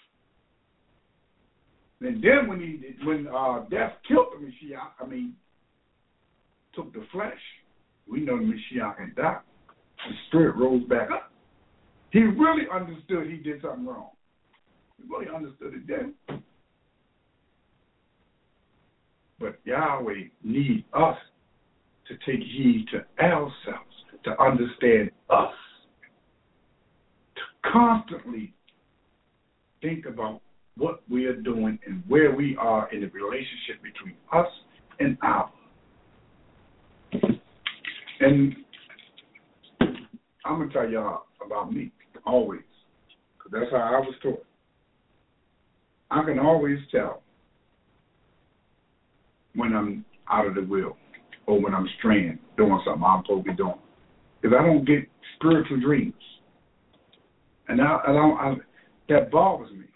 And then when he when uh, death killed the Mashiach, I mean, took the flesh, we know the Mashiach had died. The spirit rose back up. He really understood he did something wrong. He really understood it then. But Yahweh needs us to take heed to ourselves, to understand us, to constantly think about what we are doing and where we are in the relationship between us and our. And I'm going to tell y'all about me, always, because that's how I was taught. I can always tell when I'm out of the will or when I'm straying, doing something I'm supposed to be doing. If I don't get spiritual dreams, and I, I don't, I, that bothers me.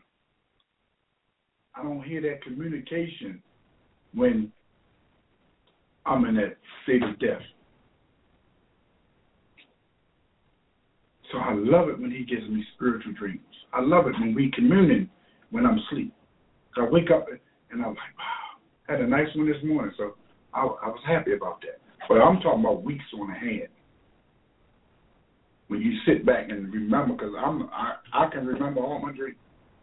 I don't hear that communication when I'm in that state of death. So I love it when he gives me spiritual dreams. I love it when we communing when I'm asleep. So I wake up and I'm like, wow, I had a nice one this morning, so I, I was happy about that. But I'm talking about weeks on the hand. When you sit back and remember, because I'm I, I can remember all my dreams.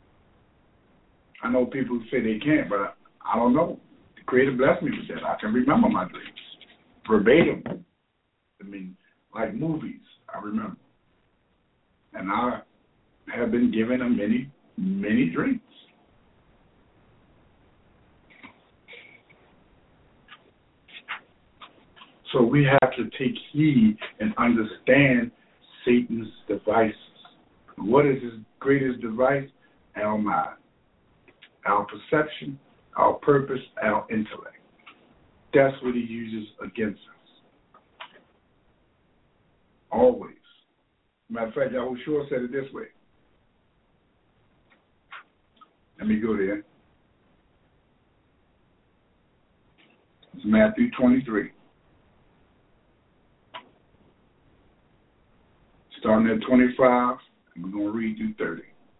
I know people say they can't, but I, I don't know. The Creator blessed me with that. I can remember my dreams verbatim. I mean, like movies, I remember. And I have been given a many, many dreams. So we have to take heed and understand Satan's devices. What is his greatest device? Our mind, our perception, our purpose, our intellect. That's what he uses against us. Always. Matter of fact, Yahushua said it this way. Let me go there. It's Matthew twenty-three. Starting at twenty-five, and we're going to read through thirty.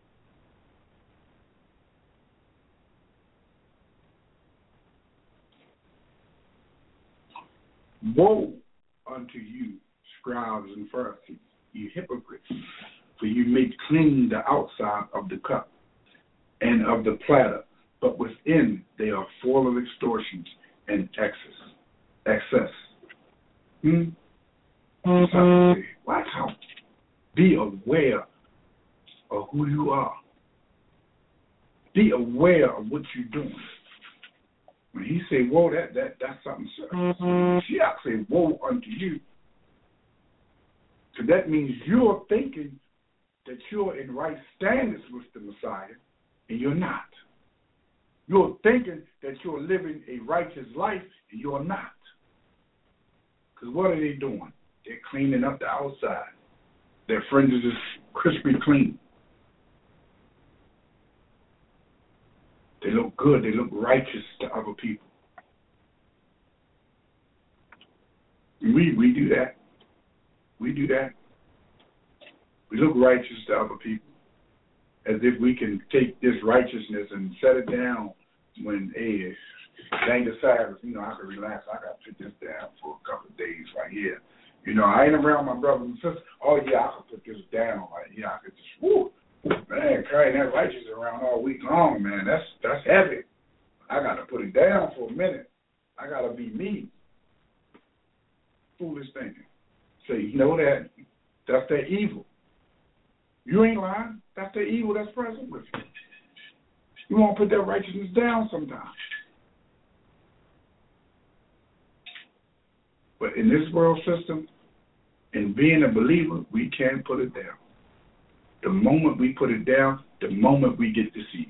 Woe unto you, scribes and Pharisees, you hypocrites, for you make clean the outside of the cup and of the platter, but within they are full of extortions and excess. Excess. Hmm? Mm-hmm. Watch out. Be aware of who you are. Be aware of what you're doing. When he say, "Woe," that that that's something serious. Mm-hmm. She actually say, "Woe unto you," so that means you're thinking that you're in right standards with the Messiah, and you're not. You're thinking that you're living a righteous life, and you're not. Because what are they doing? They're cleaning up the outside. Their fringes is crispy clean. They look good. They look righteous to other people. And we we do that. We do that. We look righteous to other people, as if we can take this righteousness and set it down when, hey, dang the Sabbath, you know, I can relax. I got to put this down for a couple of days right here. You know, I ain't around my brothers and sisters. Oh, yeah, I can put this down. Like, yeah, I could just, whoo. Man, carrying that righteousness around all week long, man, that's that's heavy. I got to put it down for a minute. I got to be me. Foolish thinking. So you know that. That's that evil. You ain't lying. That's the evil that's present with you. You want to put that righteousness down sometimes. But in this world system, in being a believer, we can't put it down. The moment we put it down, the moment we get deceived.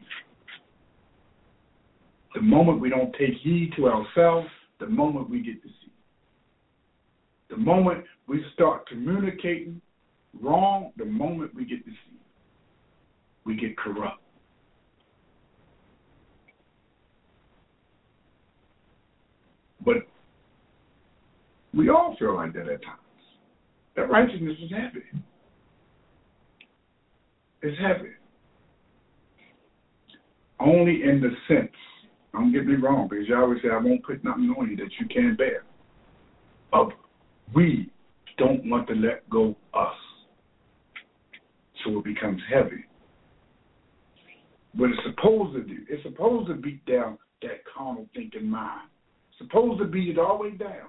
The moment we don't take heed to ourselves, the moment we get deceived. The moment we start communicating wrong, the moment we get deceived. We get corrupt. But we all feel like that at times. That righteousness is heavy. It's heavy. Only in the sense, don't get me wrong, because you always say, I won't put nothing on you that you can't bear. Of we don't want to let go us. So it becomes heavy. What it's supposed to do, it's supposed to beat down that carnal thinking mind. It's supposed to beat it all the way down.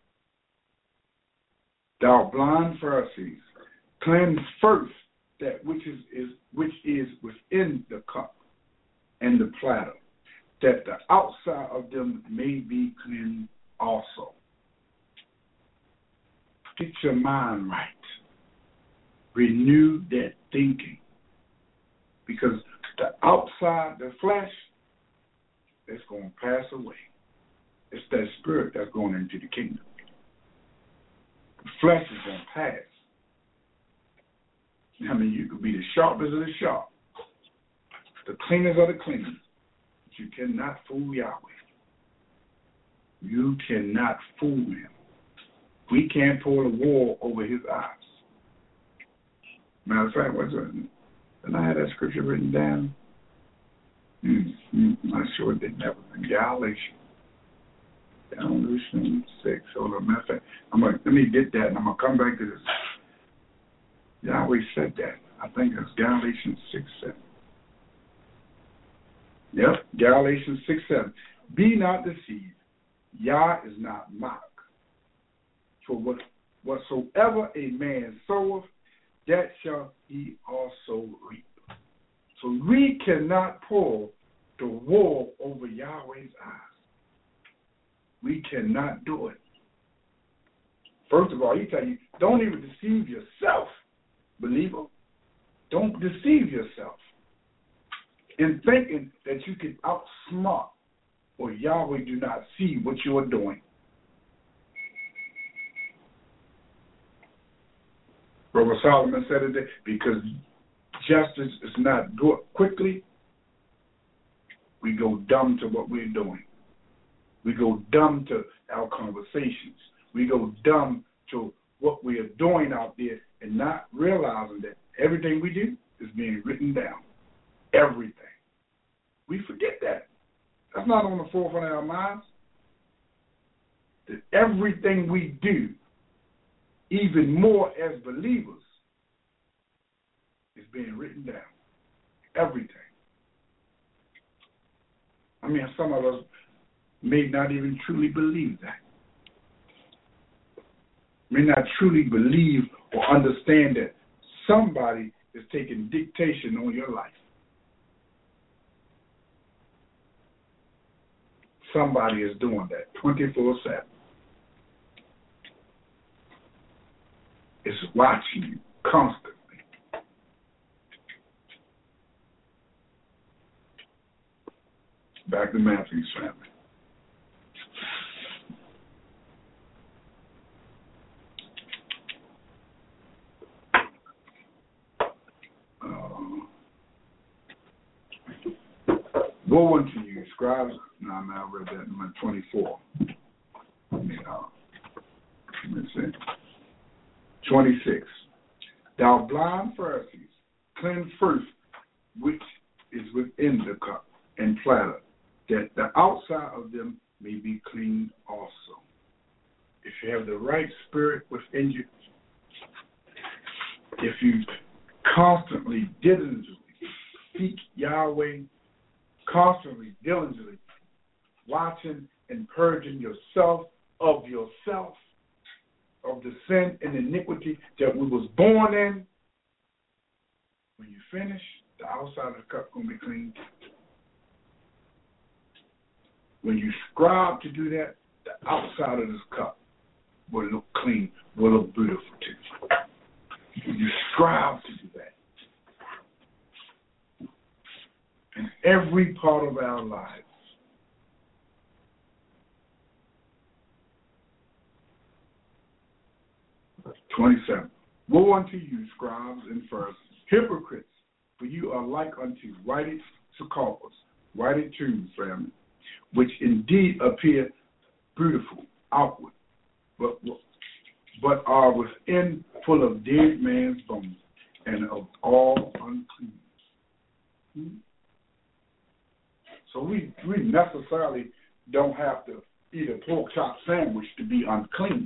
Thou blind Pharisees, cleanse first that which is, is which is within the cup and the platter, that the outside of them may be clean also. Get your mind right. Renew that thinking. Because the outside, the flesh, it's going to pass away. It's that spirit that's going into the kingdom. The flesh is going to pass. I mean, you could be the sharpest of the sharp, the cleanest of the cleanest, but you cannot fool Yahweh. You cannot fool him. We can't pull a wool over his eyes. Matter of fact, what's it? Didn't I have that scripture written down? Mm-hmm. I'm sure it didn't have it in Galatians. Galatians six. Hold on, matter of fact, I'm gonna let me get that, and I'm gonna come back to this. Yahweh said that. I think it's Galatians six seven. Yep, Galatians six seven. Be not deceived. Yah is not mocked. For what whatsoever a man soweth, that shall he also reap. So we cannot pull the wool over Yahweh's eyes. We cannot do it. First of all, he tell you, don't even deceive yourself, believer. Don't deceive yourself in thinking that you can outsmart or Yahweh do not see what you are doing. Brother Solomon said it, because justice is not good quickly, we go dumb to what we're doing. We go dumb to our conversations. We go dumb to what we are doing out there and not realizing that everything we do is being written down. Everything. We forget that. That's not on the forefront of our minds. That everything we do, even more as believers, is being written down. Everything. I mean, some of us may not even truly believe that. May not truly believe or understand that somebody is taking dictation on your life. Somebody is doing that twenty-four seven. It's watching you constantly. Back to Matthew's family. Woe unto you, scribes. No, I read that in my twenty-four. Let me, uh, let me see. twenty-six. Thou blind Pharisees, cleanse first which is within the cup and platter, that the outside of them may be clean also. If you have the right spirit within you, if you constantly, diligently seek Yahweh, constantly, diligently watching and purging yourself of yourself, of the sin and iniquity that we was born in, when you finish, the outside of the cup going to be clean. When you strive to do that, the outside of this cup will look clean, will look beautiful too. When you strive to do that, in every part of our lives, twenty-seven. Woe unto you, scribes and Pharisees, hypocrites, for you are like unto whited sepulchres, whited tombs, family, which indeed appear beautiful outward, but but are within full of dead man's bones and of all uncleanness. Hmm? So we, we necessarily don't have to eat a pork chop sandwich to be unclean.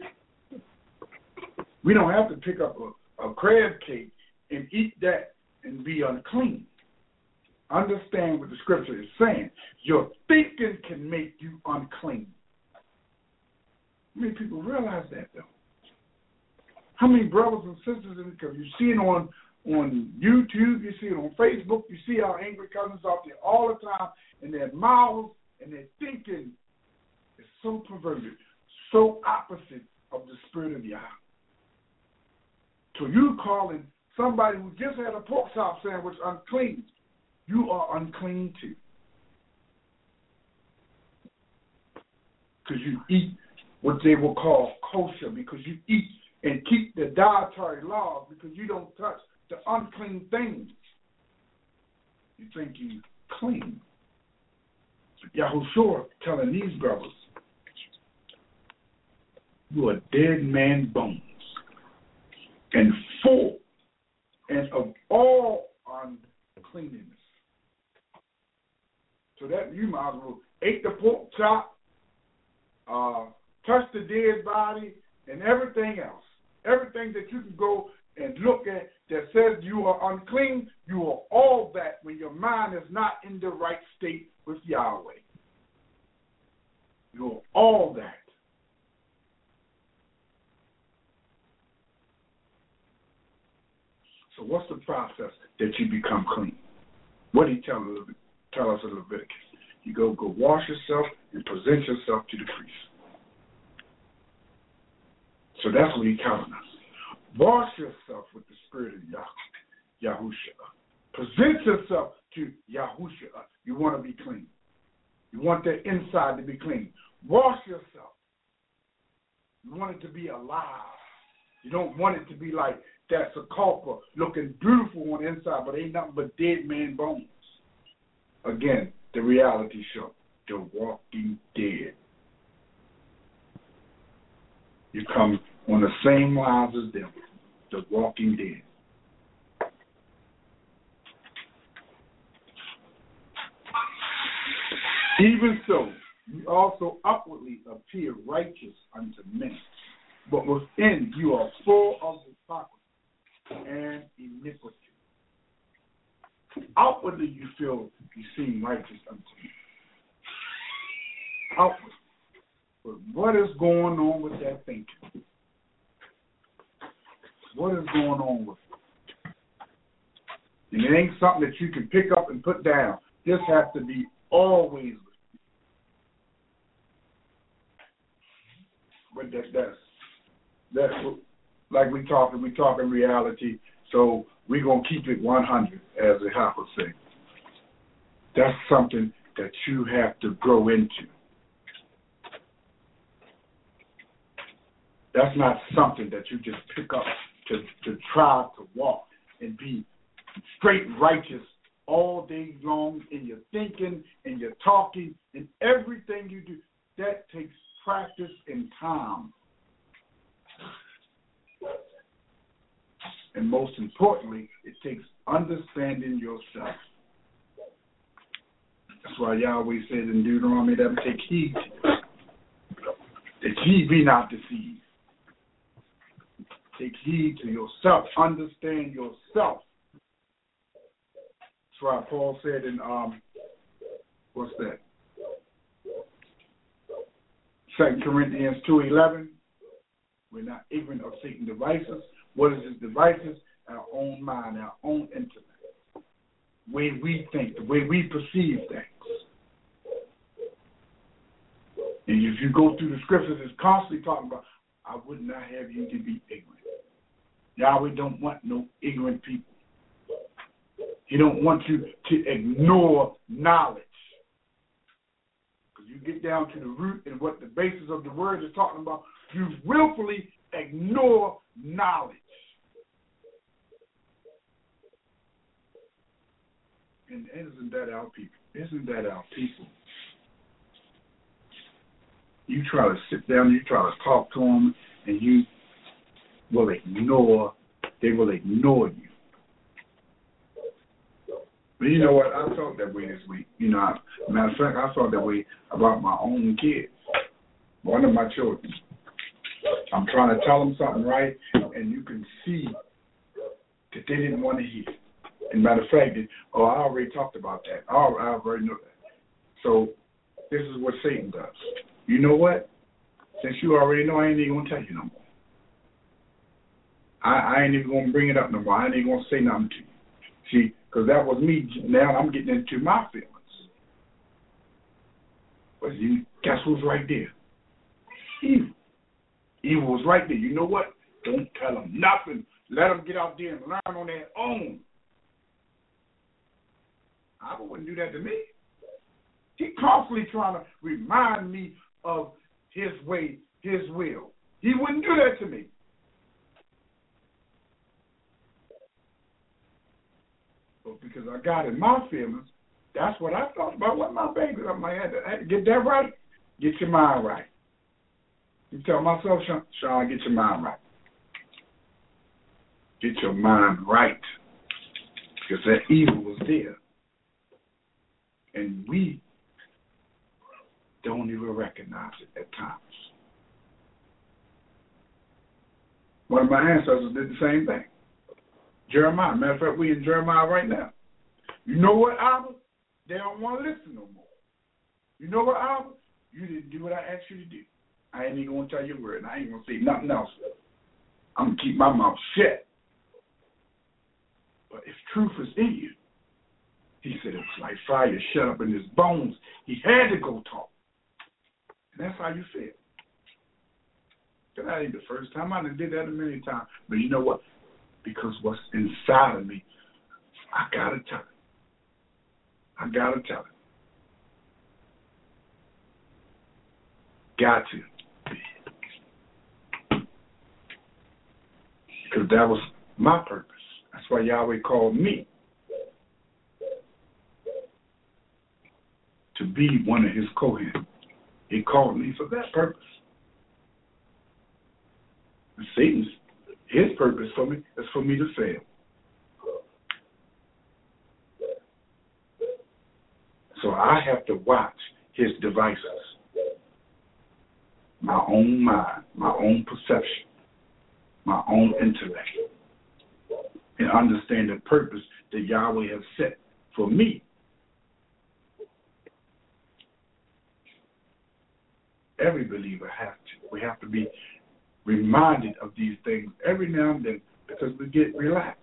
We don't have to pick up a, a crab cake and eat that and be unclean. Understand what the scripture is saying. Your thinking can make you unclean. How many people realize that, though? How many brothers and sisters, because you see it on, on YouTube, you see it on Facebook, you see our angry cousins out there all the time, and their mouths and their thinking is so perverted, so opposite of the spirit of Yah. So you calling somebody who just had a pork chop sandwich unclean, you are unclean too. Because you eat what they will call kosher, because you eat and keep the dietary laws, because you don't touch the unclean things. You think you clean. Yahushua telling these brothers, you are dead man bones and full and of all uncleanness. So that you might as well eat the pork chop, uh, touch the dead body, and everything else. Everything that you can go and look at that says you are unclean, you are all that when your mind is not in the right state with Yahweh. You are all that. So what's the process that you become clean? What did he tell, tell us in Leviticus? You go, go wash yourself and present yourself to the priest. So that's what he's telling us. Wash yourself with the spirit of Yah- Yahushua. Present yourself to Yahushua. You want to be clean. You want that inside to be clean. Wash yourself. You want it to be alive. You don't want it to be like that sepulcher looking beautiful on the inside, but ain't nothing but dead man bones. Again, the reality show, The Walking Dead. You come on the same lines as them, The Walking Dead. Even so, you also upwardly appear righteous unto men, but within you are full of hypocrisy and iniquity. Outwardly you feel you seem righteous unto men. Outwardly. But what is going on with that thinking? What is going on with it? And it ain't something that you can pick up and put down. This has to be always. But that, that's, that's like we talking, we talking reality, so we're going to keep it one hundred, as the Hopper say. That's something that you have to grow into. That's not something that you just pick up to, to try to walk and be straight righteous all day long in your thinking, in your talking, in everything you do. That takes practice and time. And most importantly, it takes understanding yourself. That's why Yahweh said in Deuteronomy that take heed that ye be not deceived. Take heed to yourself. Understand yourself. That's why Paul said in, um, what's that? Second Corinthians two eleven, we're not ignorant of Satan's devices. What is his devices? Our own mind, our own intellect. The way we think, the way we perceive things. And if you go through the scriptures, it's constantly talking about, I would not have you to be ignorant. Yahweh don't want no ignorant people. He don't want you to ignore knowledge. You get down to the root and what the basis of the word is talking about, you willfully ignore knowledge. And isn't that our people? Isn't that our people? You try to sit down, you try to talk to them, and you will ignore, they will ignore you. But you know what? I felt that way this week. You know, I, matter of fact, I felt that way about my own kids. One of my children. I'm trying to tell them something right, and you can see that they didn't want to hear. And matter of fact, they, oh, I already talked about that. Oh, I already know that. So this is what Satan does. You know what? Since you already know, I ain't even going to tell you no more. I, I ain't even going to bring it up no more. I ain't even going to say nothing to you. See, because that was me. Now I'm getting into my feelings. But you, guess who's right there? Evil. Evil was right there. You know what? Don't tell them nothing. Let them get out there and learn on their own. I wouldn't do that to me. He constantly trying to remind me of his way, his will. He wouldn't do that to me. But because I got in my feelings, that's what I thought about with my baby. I'm like, I had to, I had to get that right. Get your mind right. You tell myself, Sean, Sean, get your mind right. Get your mind right. Because that evil was there. And we don't even recognize it at times. One of my ancestors did the same thing. Jeremiah. Matter of fact, we in Jeremiah right now. You know what, Albert? They don't want to listen no more. You know what, Albert? You didn't do what I asked you to do. I ain't even going to tell you a word, and I ain't going to say nothing else. I'm going to keep my mouth shut. But if truth is in you, he said it was like fire shut up in his bones. He had to go talk. And that's how you feel. That ain't the first time. I done did that a million times. But you know what? Because what's inside of me, I got to tell it. I got to tell it. got to. Because that was my purpose. That's why Yahweh called me to be one of his Kohen. He called me for that purpose. And Satan's, his purpose for me is for me to fail. So I have to watch his devices. My own mind, my own perception, my own intellect, and understand the purpose that Yahweh has set for me. Every believer has to. We have to be reminded of these things every now and then because we get relaxed.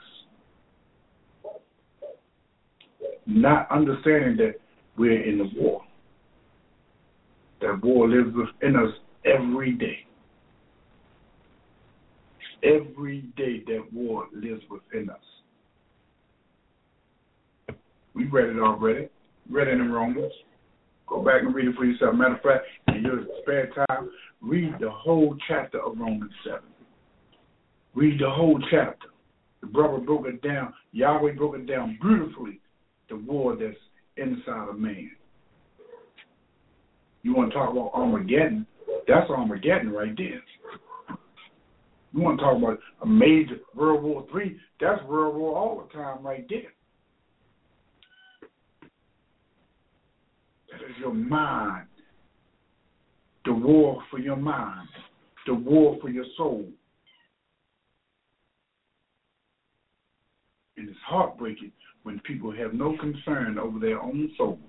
Not understanding that we're in the war. That war lives within us every day. Every day that war lives within us. We read it already. Read it in Romans. Go back and read it for yourself. Matter of fact, in your spare time, read the whole chapter of Romans seven. Read the whole chapter. The brother broke it down. Yahweh broke it down beautifully. The war that's inside of man. You want to talk about Armageddon? That's Armageddon right there. You want to talk about a major World War Three? That's World War all the time right there. That is your mind. The war for your mind. The war for your soul. And it's heartbreaking when people have no concern over their own souls.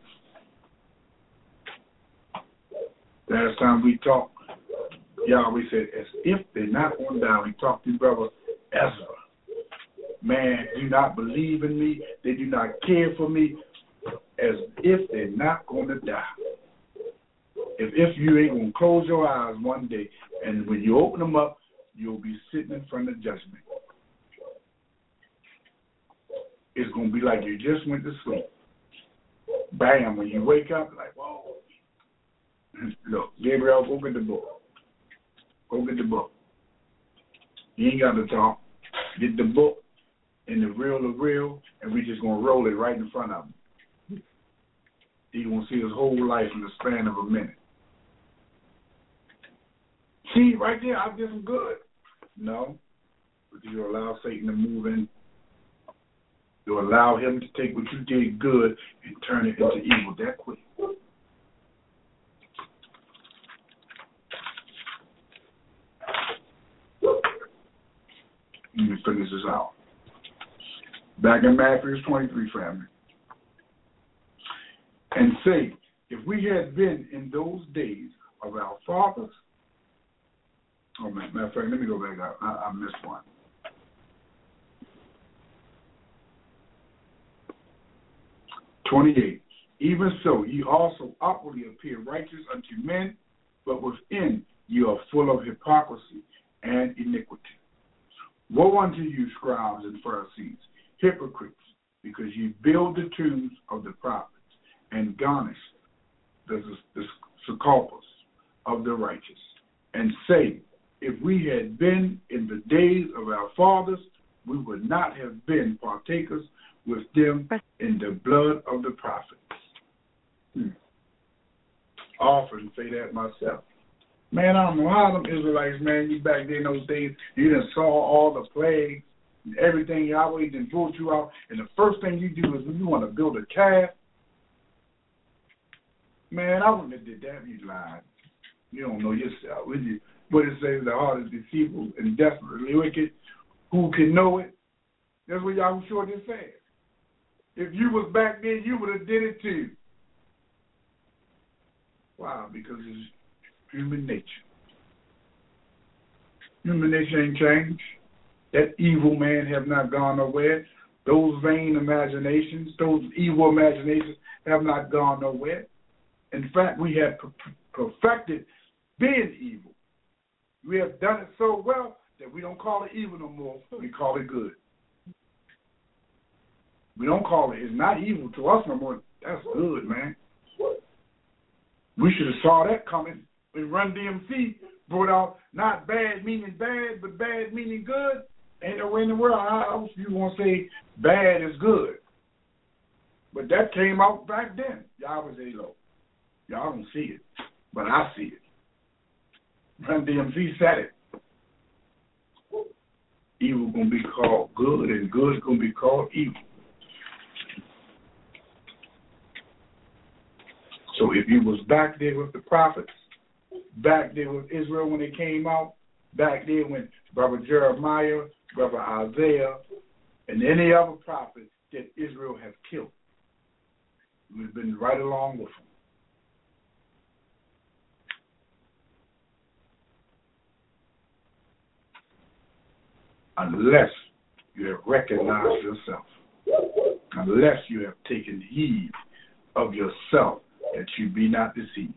Last time we talked, Yahweh said, as if they're not going to die. We talked to brother Ezra. Man, do not believe in me. They do not care for me. As if they're not going to die. If, if you ain't going to close your eyes one day, and when you open them up, you'll be sitting in front of judgment. It's going to be like you just went to sleep. Bam, when you wake up, like, whoa. Look, Gabriel, go get the book. Go get the book. You ain't got to talk. Get the book and the real of real, and we just going to roll it right in front of him. He's going to see his whole life in the span of a minute. See, right there, I did some good. No, because you allow Satan to move in. You allow him to take what you did good and turn it into evil that quick. Let me finish this out. Back in Matthew twenty-three, family. And say, if we had been in those days of our fathers, oh, man, matter of fact, let me go back. I, I, I missed one. twenty-eight. Even so, ye also outwardly appear righteous unto men, but within ye are full of hypocrisy and iniquity. Woe unto you, scribes and Pharisees, hypocrites, because ye build the tombs of the prophets and garnish the, the sepulchres of the righteous, and say, if we had been in the days of our fathers, we would not have been partakers with them in the blood of the prophets. Hmm. I often say that myself. Man, I don't know how them Israelites, man, you back there in those days, you done saw all the plagues and everything Yahweh done brought you out, and the first thing you do is when you want to build a calf, man, I wouldn't have did that. You lied. You don't know yourself, would you? What it says, the heart is deceitful and desperately wicked. Who can know it? That's what Yahushua just said. If you was back then, you would have did it too. Why? Because it's human nature. Human nature ain't changed. That evil man have not gone nowhere. Those vain imaginations, those evil imaginations have not gone nowhere. In fact, we have perfected being evil. We have done it so well that we don't call it evil no more. We call it good. We don't call it, it's not evil to us no more. That's good, man. We should have saw that coming when Run D M C brought out not bad meaning bad, but bad meaning good, ain't no way in the world how else you want to say bad is good. But that came out back then. Y'all was A-Lo. Y'all don't see it, but I see it. Run D M C said it. Evil going to be called good, and good is going to be called evil. So if you was back there with the prophets, back there with Israel when they came out, back there when Brother Jeremiah, Brother Isaiah, and any other prophet that Israel has killed, we've been right along with them. Unless you have recognized yourself, unless you have taken heed of yourself, that you be not deceived.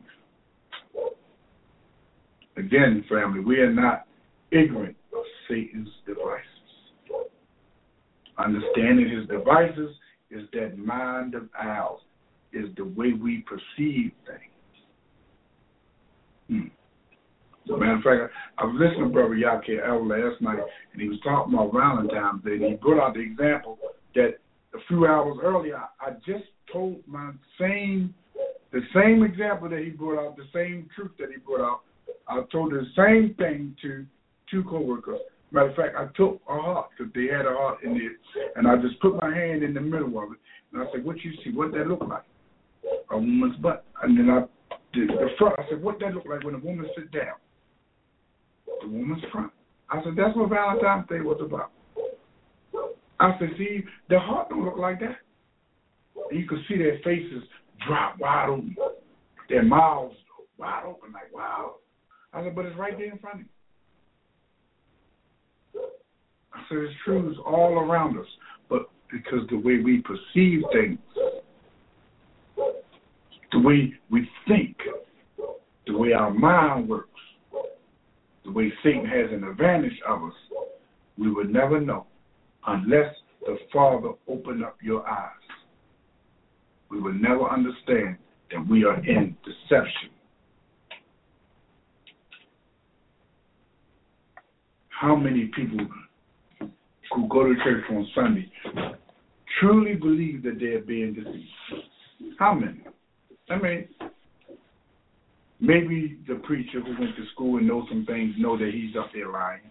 Again, family, we are not ignorant of Satan's devices. Understanding his devices is that mind of ours, is the way we perceive things. Hmm. As a matter of fact, I was listening to Brother Yahweh El last night, and he was talking about Valentine's Day, and he brought out the example that a few hours earlier, I, I just told my same, the same example that he brought out, the same truth that he brought out. I told the same thing to two coworkers. Matter of fact, I took a heart, because they had a heart in it, and I just put my hand in the middle of it, and I said, what you see, what that look like? A woman's butt. And then I did the front. I said, what that look like when a woman sit down? The woman's front. I said, that's what Valentine's Day was about. I said, see, the heart don't look like that. And you could see their faces drop wide open, their mouths wide open, like, wow. I said, but it's right there in front of you. I said, it's truths all around us, but because the way we perceive things, the way we think, the way our mind works, the way Satan has an advantage of us, we would never know unless the Father opened up your eyes. We would never understand that we are in deception. How many people who go to church on Sunday truly believe that they're being deceived? How many? I mean, maybe the preacher who went to school and knows some things know that he's up there lying.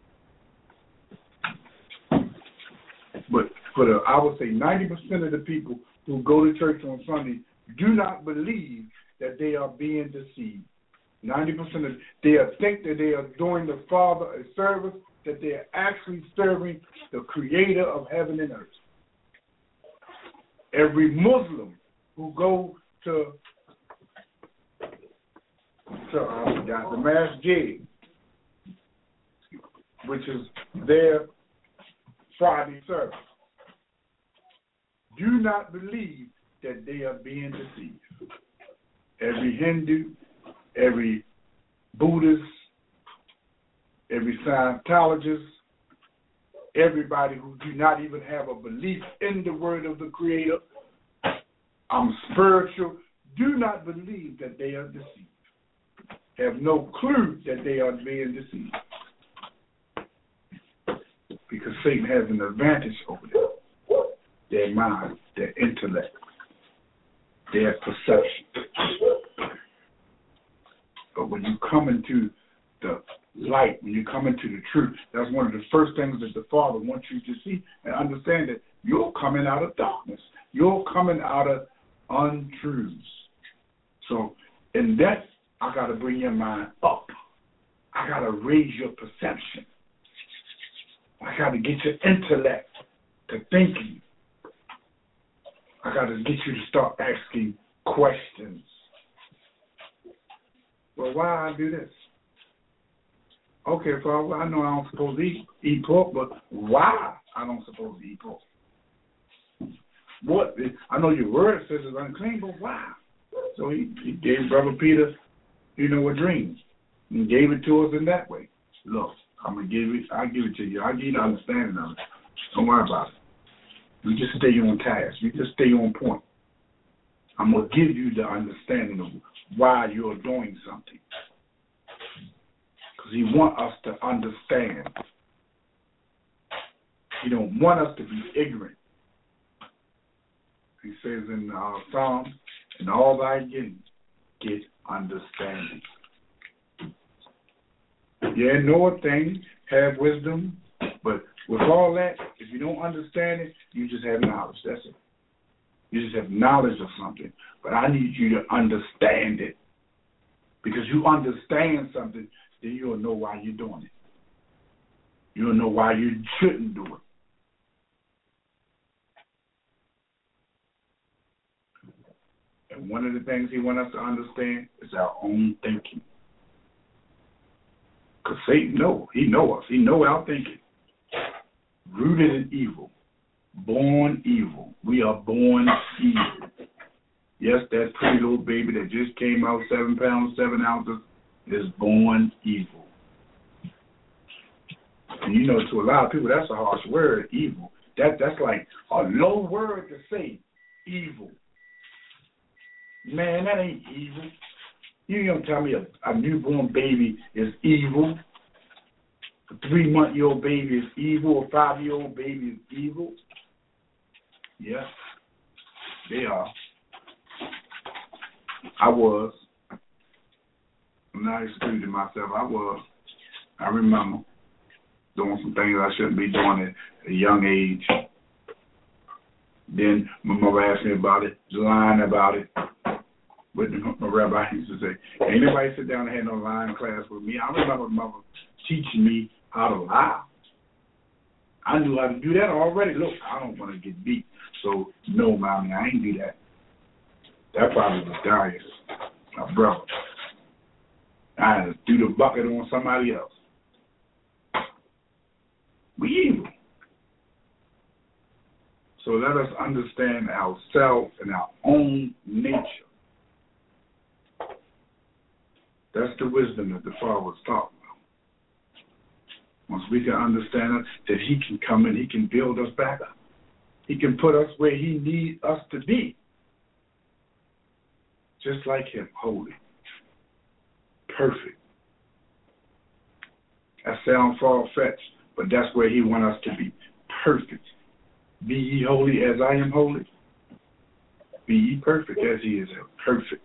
But for the, I would say ninety percent of the people who go to church on Sunday do not believe that they are being deceived. ninety percent of they think that they are doing the Father a service, that they are actually serving the Creator of heaven and earth. Every Muslim who go to to uh, the Masjid, which is their Friday service, do not believe that they are being deceived. Every Hindu, every Buddhist, every Scientologist, everybody who do not even have a belief in the word of the Creator, I'm spiritual, do not believe that they are deceived. Have no clue that they are being deceived. Because Satan has an advantage over them. Their mind, their intellect, their perception. But when you come into the light, when you come into the truth, that's one of the first things that the Father wants you to see and understand, that you're coming out of darkness. You're coming out of untruths. So in that, I got to bring your mind up. I got to raise your perception. I got to get your intellect to thinking. I got to get you to start asking questions. Well, why I do this? Okay, Father, I know I don't supposed to eat, eat pork, but why I don't supposed to eat pork? What? I know your word says it's unclean, but why? So he, he gave Brother Peter, you know, a dream, and gave it to us in that way. Look, I'm gonna give it. I give it to you. I give you the understanding of it. Don't worry about it. You just stay on task. You just stay on point. I'm gonna give you the understanding of why you're doing something. He wants us to understand. He don't want us to be ignorant. He says in uh, Psalms, in all thy getting, get understanding. Yeah, know a thing, have wisdom, but with all that, if you don't understand it, you just have knowledge. That's it. You just have knowledge of something. But I need you to understand it. Because you understand something, then you'll know why you're doing it. You'll know why you shouldn't do it. And one of the things he wants us to understand is our own thinking. Because Satan knows. He knows us. He knows our thinking. Rooted in evil. Born evil. We are born evil. Yes, that pretty little baby that just came out seven pounds, seven ounces is born evil. And you know, to a lot of people, that's a harsh word, evil. That That's like a low word to say, evil. Man, that ain't evil. You don't tell me a, a newborn baby is evil. A three-month-old baby is evil. A five-year-old baby is evil. Yes, they are. I was. I'm not excusing myself. I was. I remember doing some things I shouldn't be doing at a young age. Then my mother asked me about it, lying about it. With my rabbi used to say, ain't nobody sit down and had no lying class with me. I remember my mother teaching me how to lie. I knew how to do that already. Look, I don't want to get beat. So, no, mommy, I ain't do that. That probably was Darius, my brother. I had to do the bucket on somebody else. We evil. So let us understand ourselves and our own nature. That's the wisdom that the Father was talking about. Once we can understand it, that he can come and he can build us back up. He can put us where he needs us to be. Just like him, holy, perfect. That sounds far-fetched, but that's where he wants us to be, perfect. Be ye holy as I am holy. Be ye perfect as he is perfect.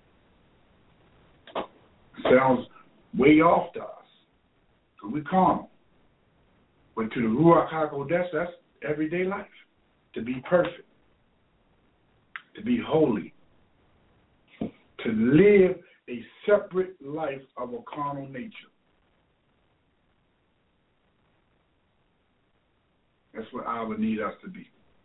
Sounds way off to us, because we're carnal. But to the Ruach HaKodesh, that's everyday life. To be perfect. To be holy. To live a separate life of a carnal nature. That's what I would need us to be.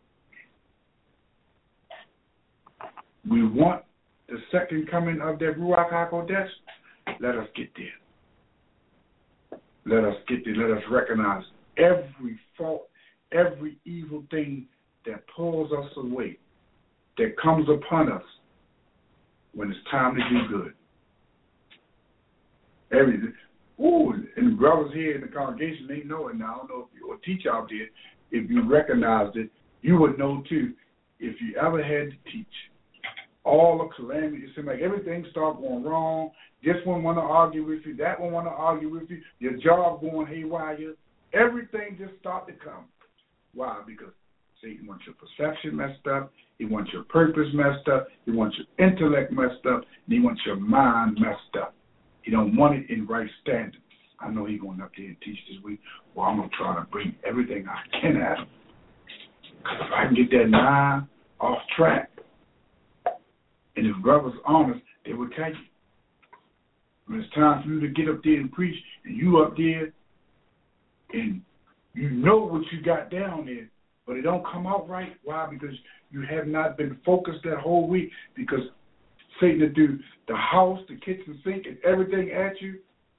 We want the second coming of that Ruach HaKodesh. Let us get there. Let us get there. Let us recognize every fault, every evil thing that pulls us away, that comes upon us when it's time to do good. Everything. Ooh, and brothers here in the congregation, they know it now. I don't know if you, or teach out there, if you recognized it, you would know too, if you ever had to teach. All the calamities, it seems like everything starts going wrong. This one want to argue with you, that one want to argue with you, your job going haywire. Everything just start to come. Why? Because Satan wants your perception messed up, he wants your purpose messed up, he wants your intellect messed up, and he wants your mind messed up. He don't want it in right standing. I know he's going up there and teach this week. Well, I'm going to try to bring everything I can at him. Because if I can get that mind off track, and if brothers honest, they will tell you. When it's time for you to get up there and preach, and you up there, and you know what you got down there, but it don't come out right. Why? Because you have not been focused that whole week, because Satan to do the house, the kitchen sink, and everything at you,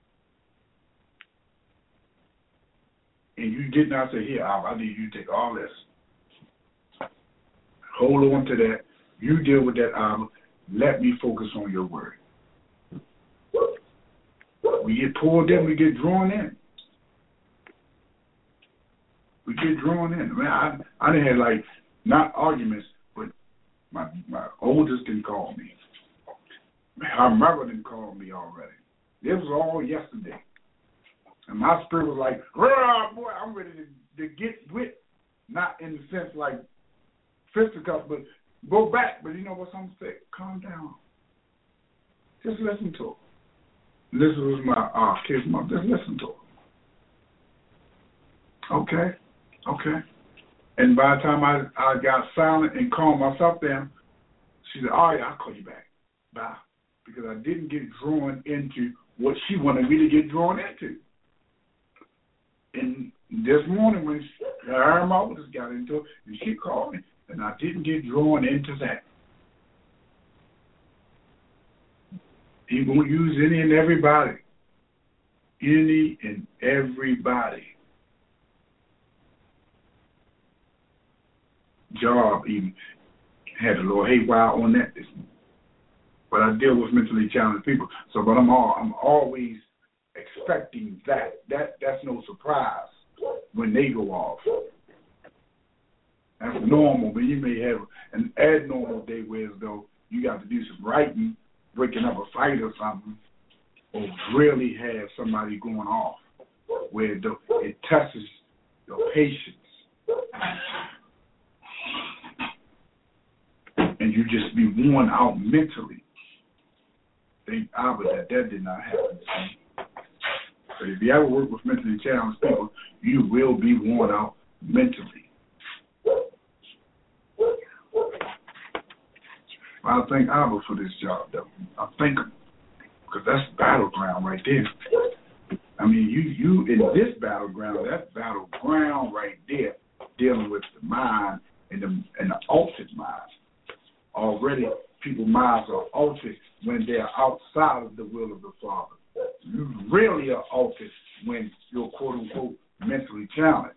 and you did not say, here, I need you to take all this. Hold on to that. You deal with that, Abba. Let me focus on your word. We get pulled in, we get drawn in. We get drawn in. Man, I, I didn't have, like, not arguments, but my my oldest didn't call me. Her mother didn't call me already. It was all yesterday. And my spirit was like, boy, I'm ready to, to get with, not in the sense like fisticuffs, but go back. But you know what some say? Calm down. Just listen to her. This was my uh, kid's mom. Just listen to her. Okay, okay. And by the time I, I got silent and calmed myself down, she said, all right, I'll call you back. Bye. Because I didn't get drawn into what she wanted me to get drawn into. And this morning when she, her mother just got into it, and she called me, and I didn't get drawn into that. He won't use any and everybody. Any and everybody. Job even had a little haywire on that this morning. But I deal with mentally challenged people, so but I'm all I'm always expecting that. That that's no surprise when they go off. That's normal, but you may have an abnormal day where as though you got to do some writing, breaking up a fight or something, or really have somebody going off where the, it tests your patience. And you just be worn out mentally. Thank Abba that that did not happen. But if you ever work with mentally challenged people, you will be worn out mentally. I thank Abba for this job, though. I thank him, because that's battleground right there. I mean, you you in this battleground, that battleground right there, dealing with the mind and the and the altered mind. Already, people's minds are altered when they're outside of the will of the Father. You really are altered when you're quote unquote mentally challenged.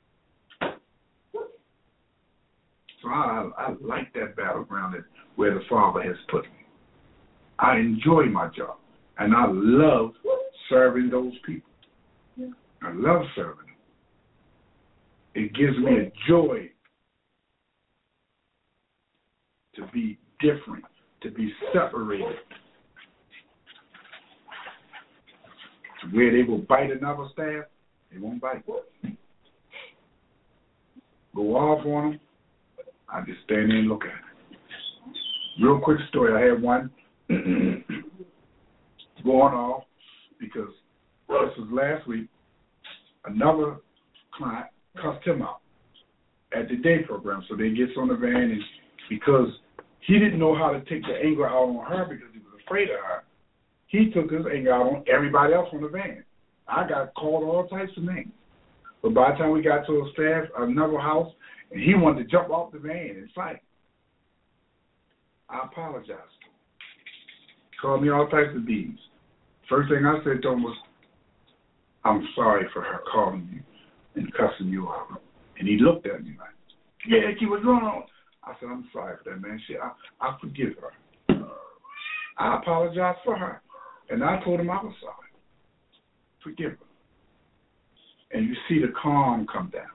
So I, I like that battleground that where the Father has put me. I enjoy my job, and I love serving those people. Yeah. I love serving them. It gives me a joy to be different, to be separated, to where they will bite another staff, they won't bite. Go off on them, I just stand there and look at it. Real quick story, I had one going off because this was last week. Another client cussed him out at the day program, so they gets on the van, and because he didn't know how to take the anger out on her because he was afraid of her, he took his anger out on everybody else on the van. I got called all types of names. But by the time we got to a staff, another house, and he wanted to jump off the van and fight. I apologized to him. Called me all types of bees. First thing I said to him was, I'm sorry for her calling you and cussing you out. And he looked at me like, yeah, she was wrong. I said, I'm sorry for that, man. She, I, I forgive her. I apologize for her. And I told him I was sorry. Forgive her. And you see the calm come down.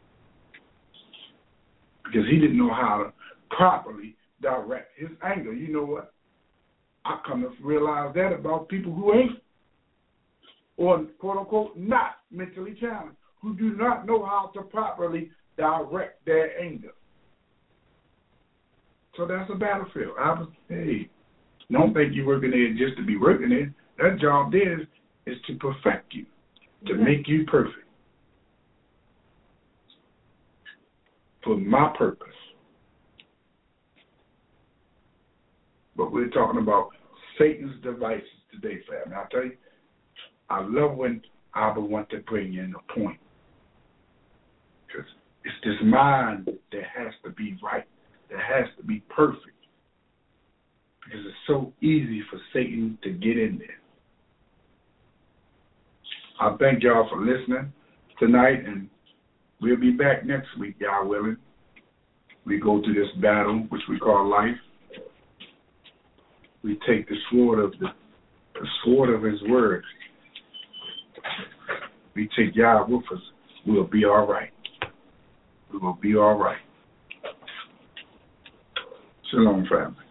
Because he didn't know how to properly direct his anger. You know what? I come to realize that about people who ain't, or quote unquote, not mentally challenged, who do not know how to properly direct their anger. So that's a battlefield. I was, hey, don't think you're working there just to be working there. That job there is, is to perfect you, to make you perfect. For my purpose. But we're talking about Satan's devices today, family. I tell you, I love when Abba wants to bring in a point. Because it's this mind that has to be right, that has to be perfect. Because it's so easy for Satan to get in there. I thank y'all for listening tonight, and we'll be back next week, y'all willing. We go through this battle, which we call life. We take the sword of the, the sword of his word. We take Yah with us. We'll be all right. We will be all right. Shalom, family.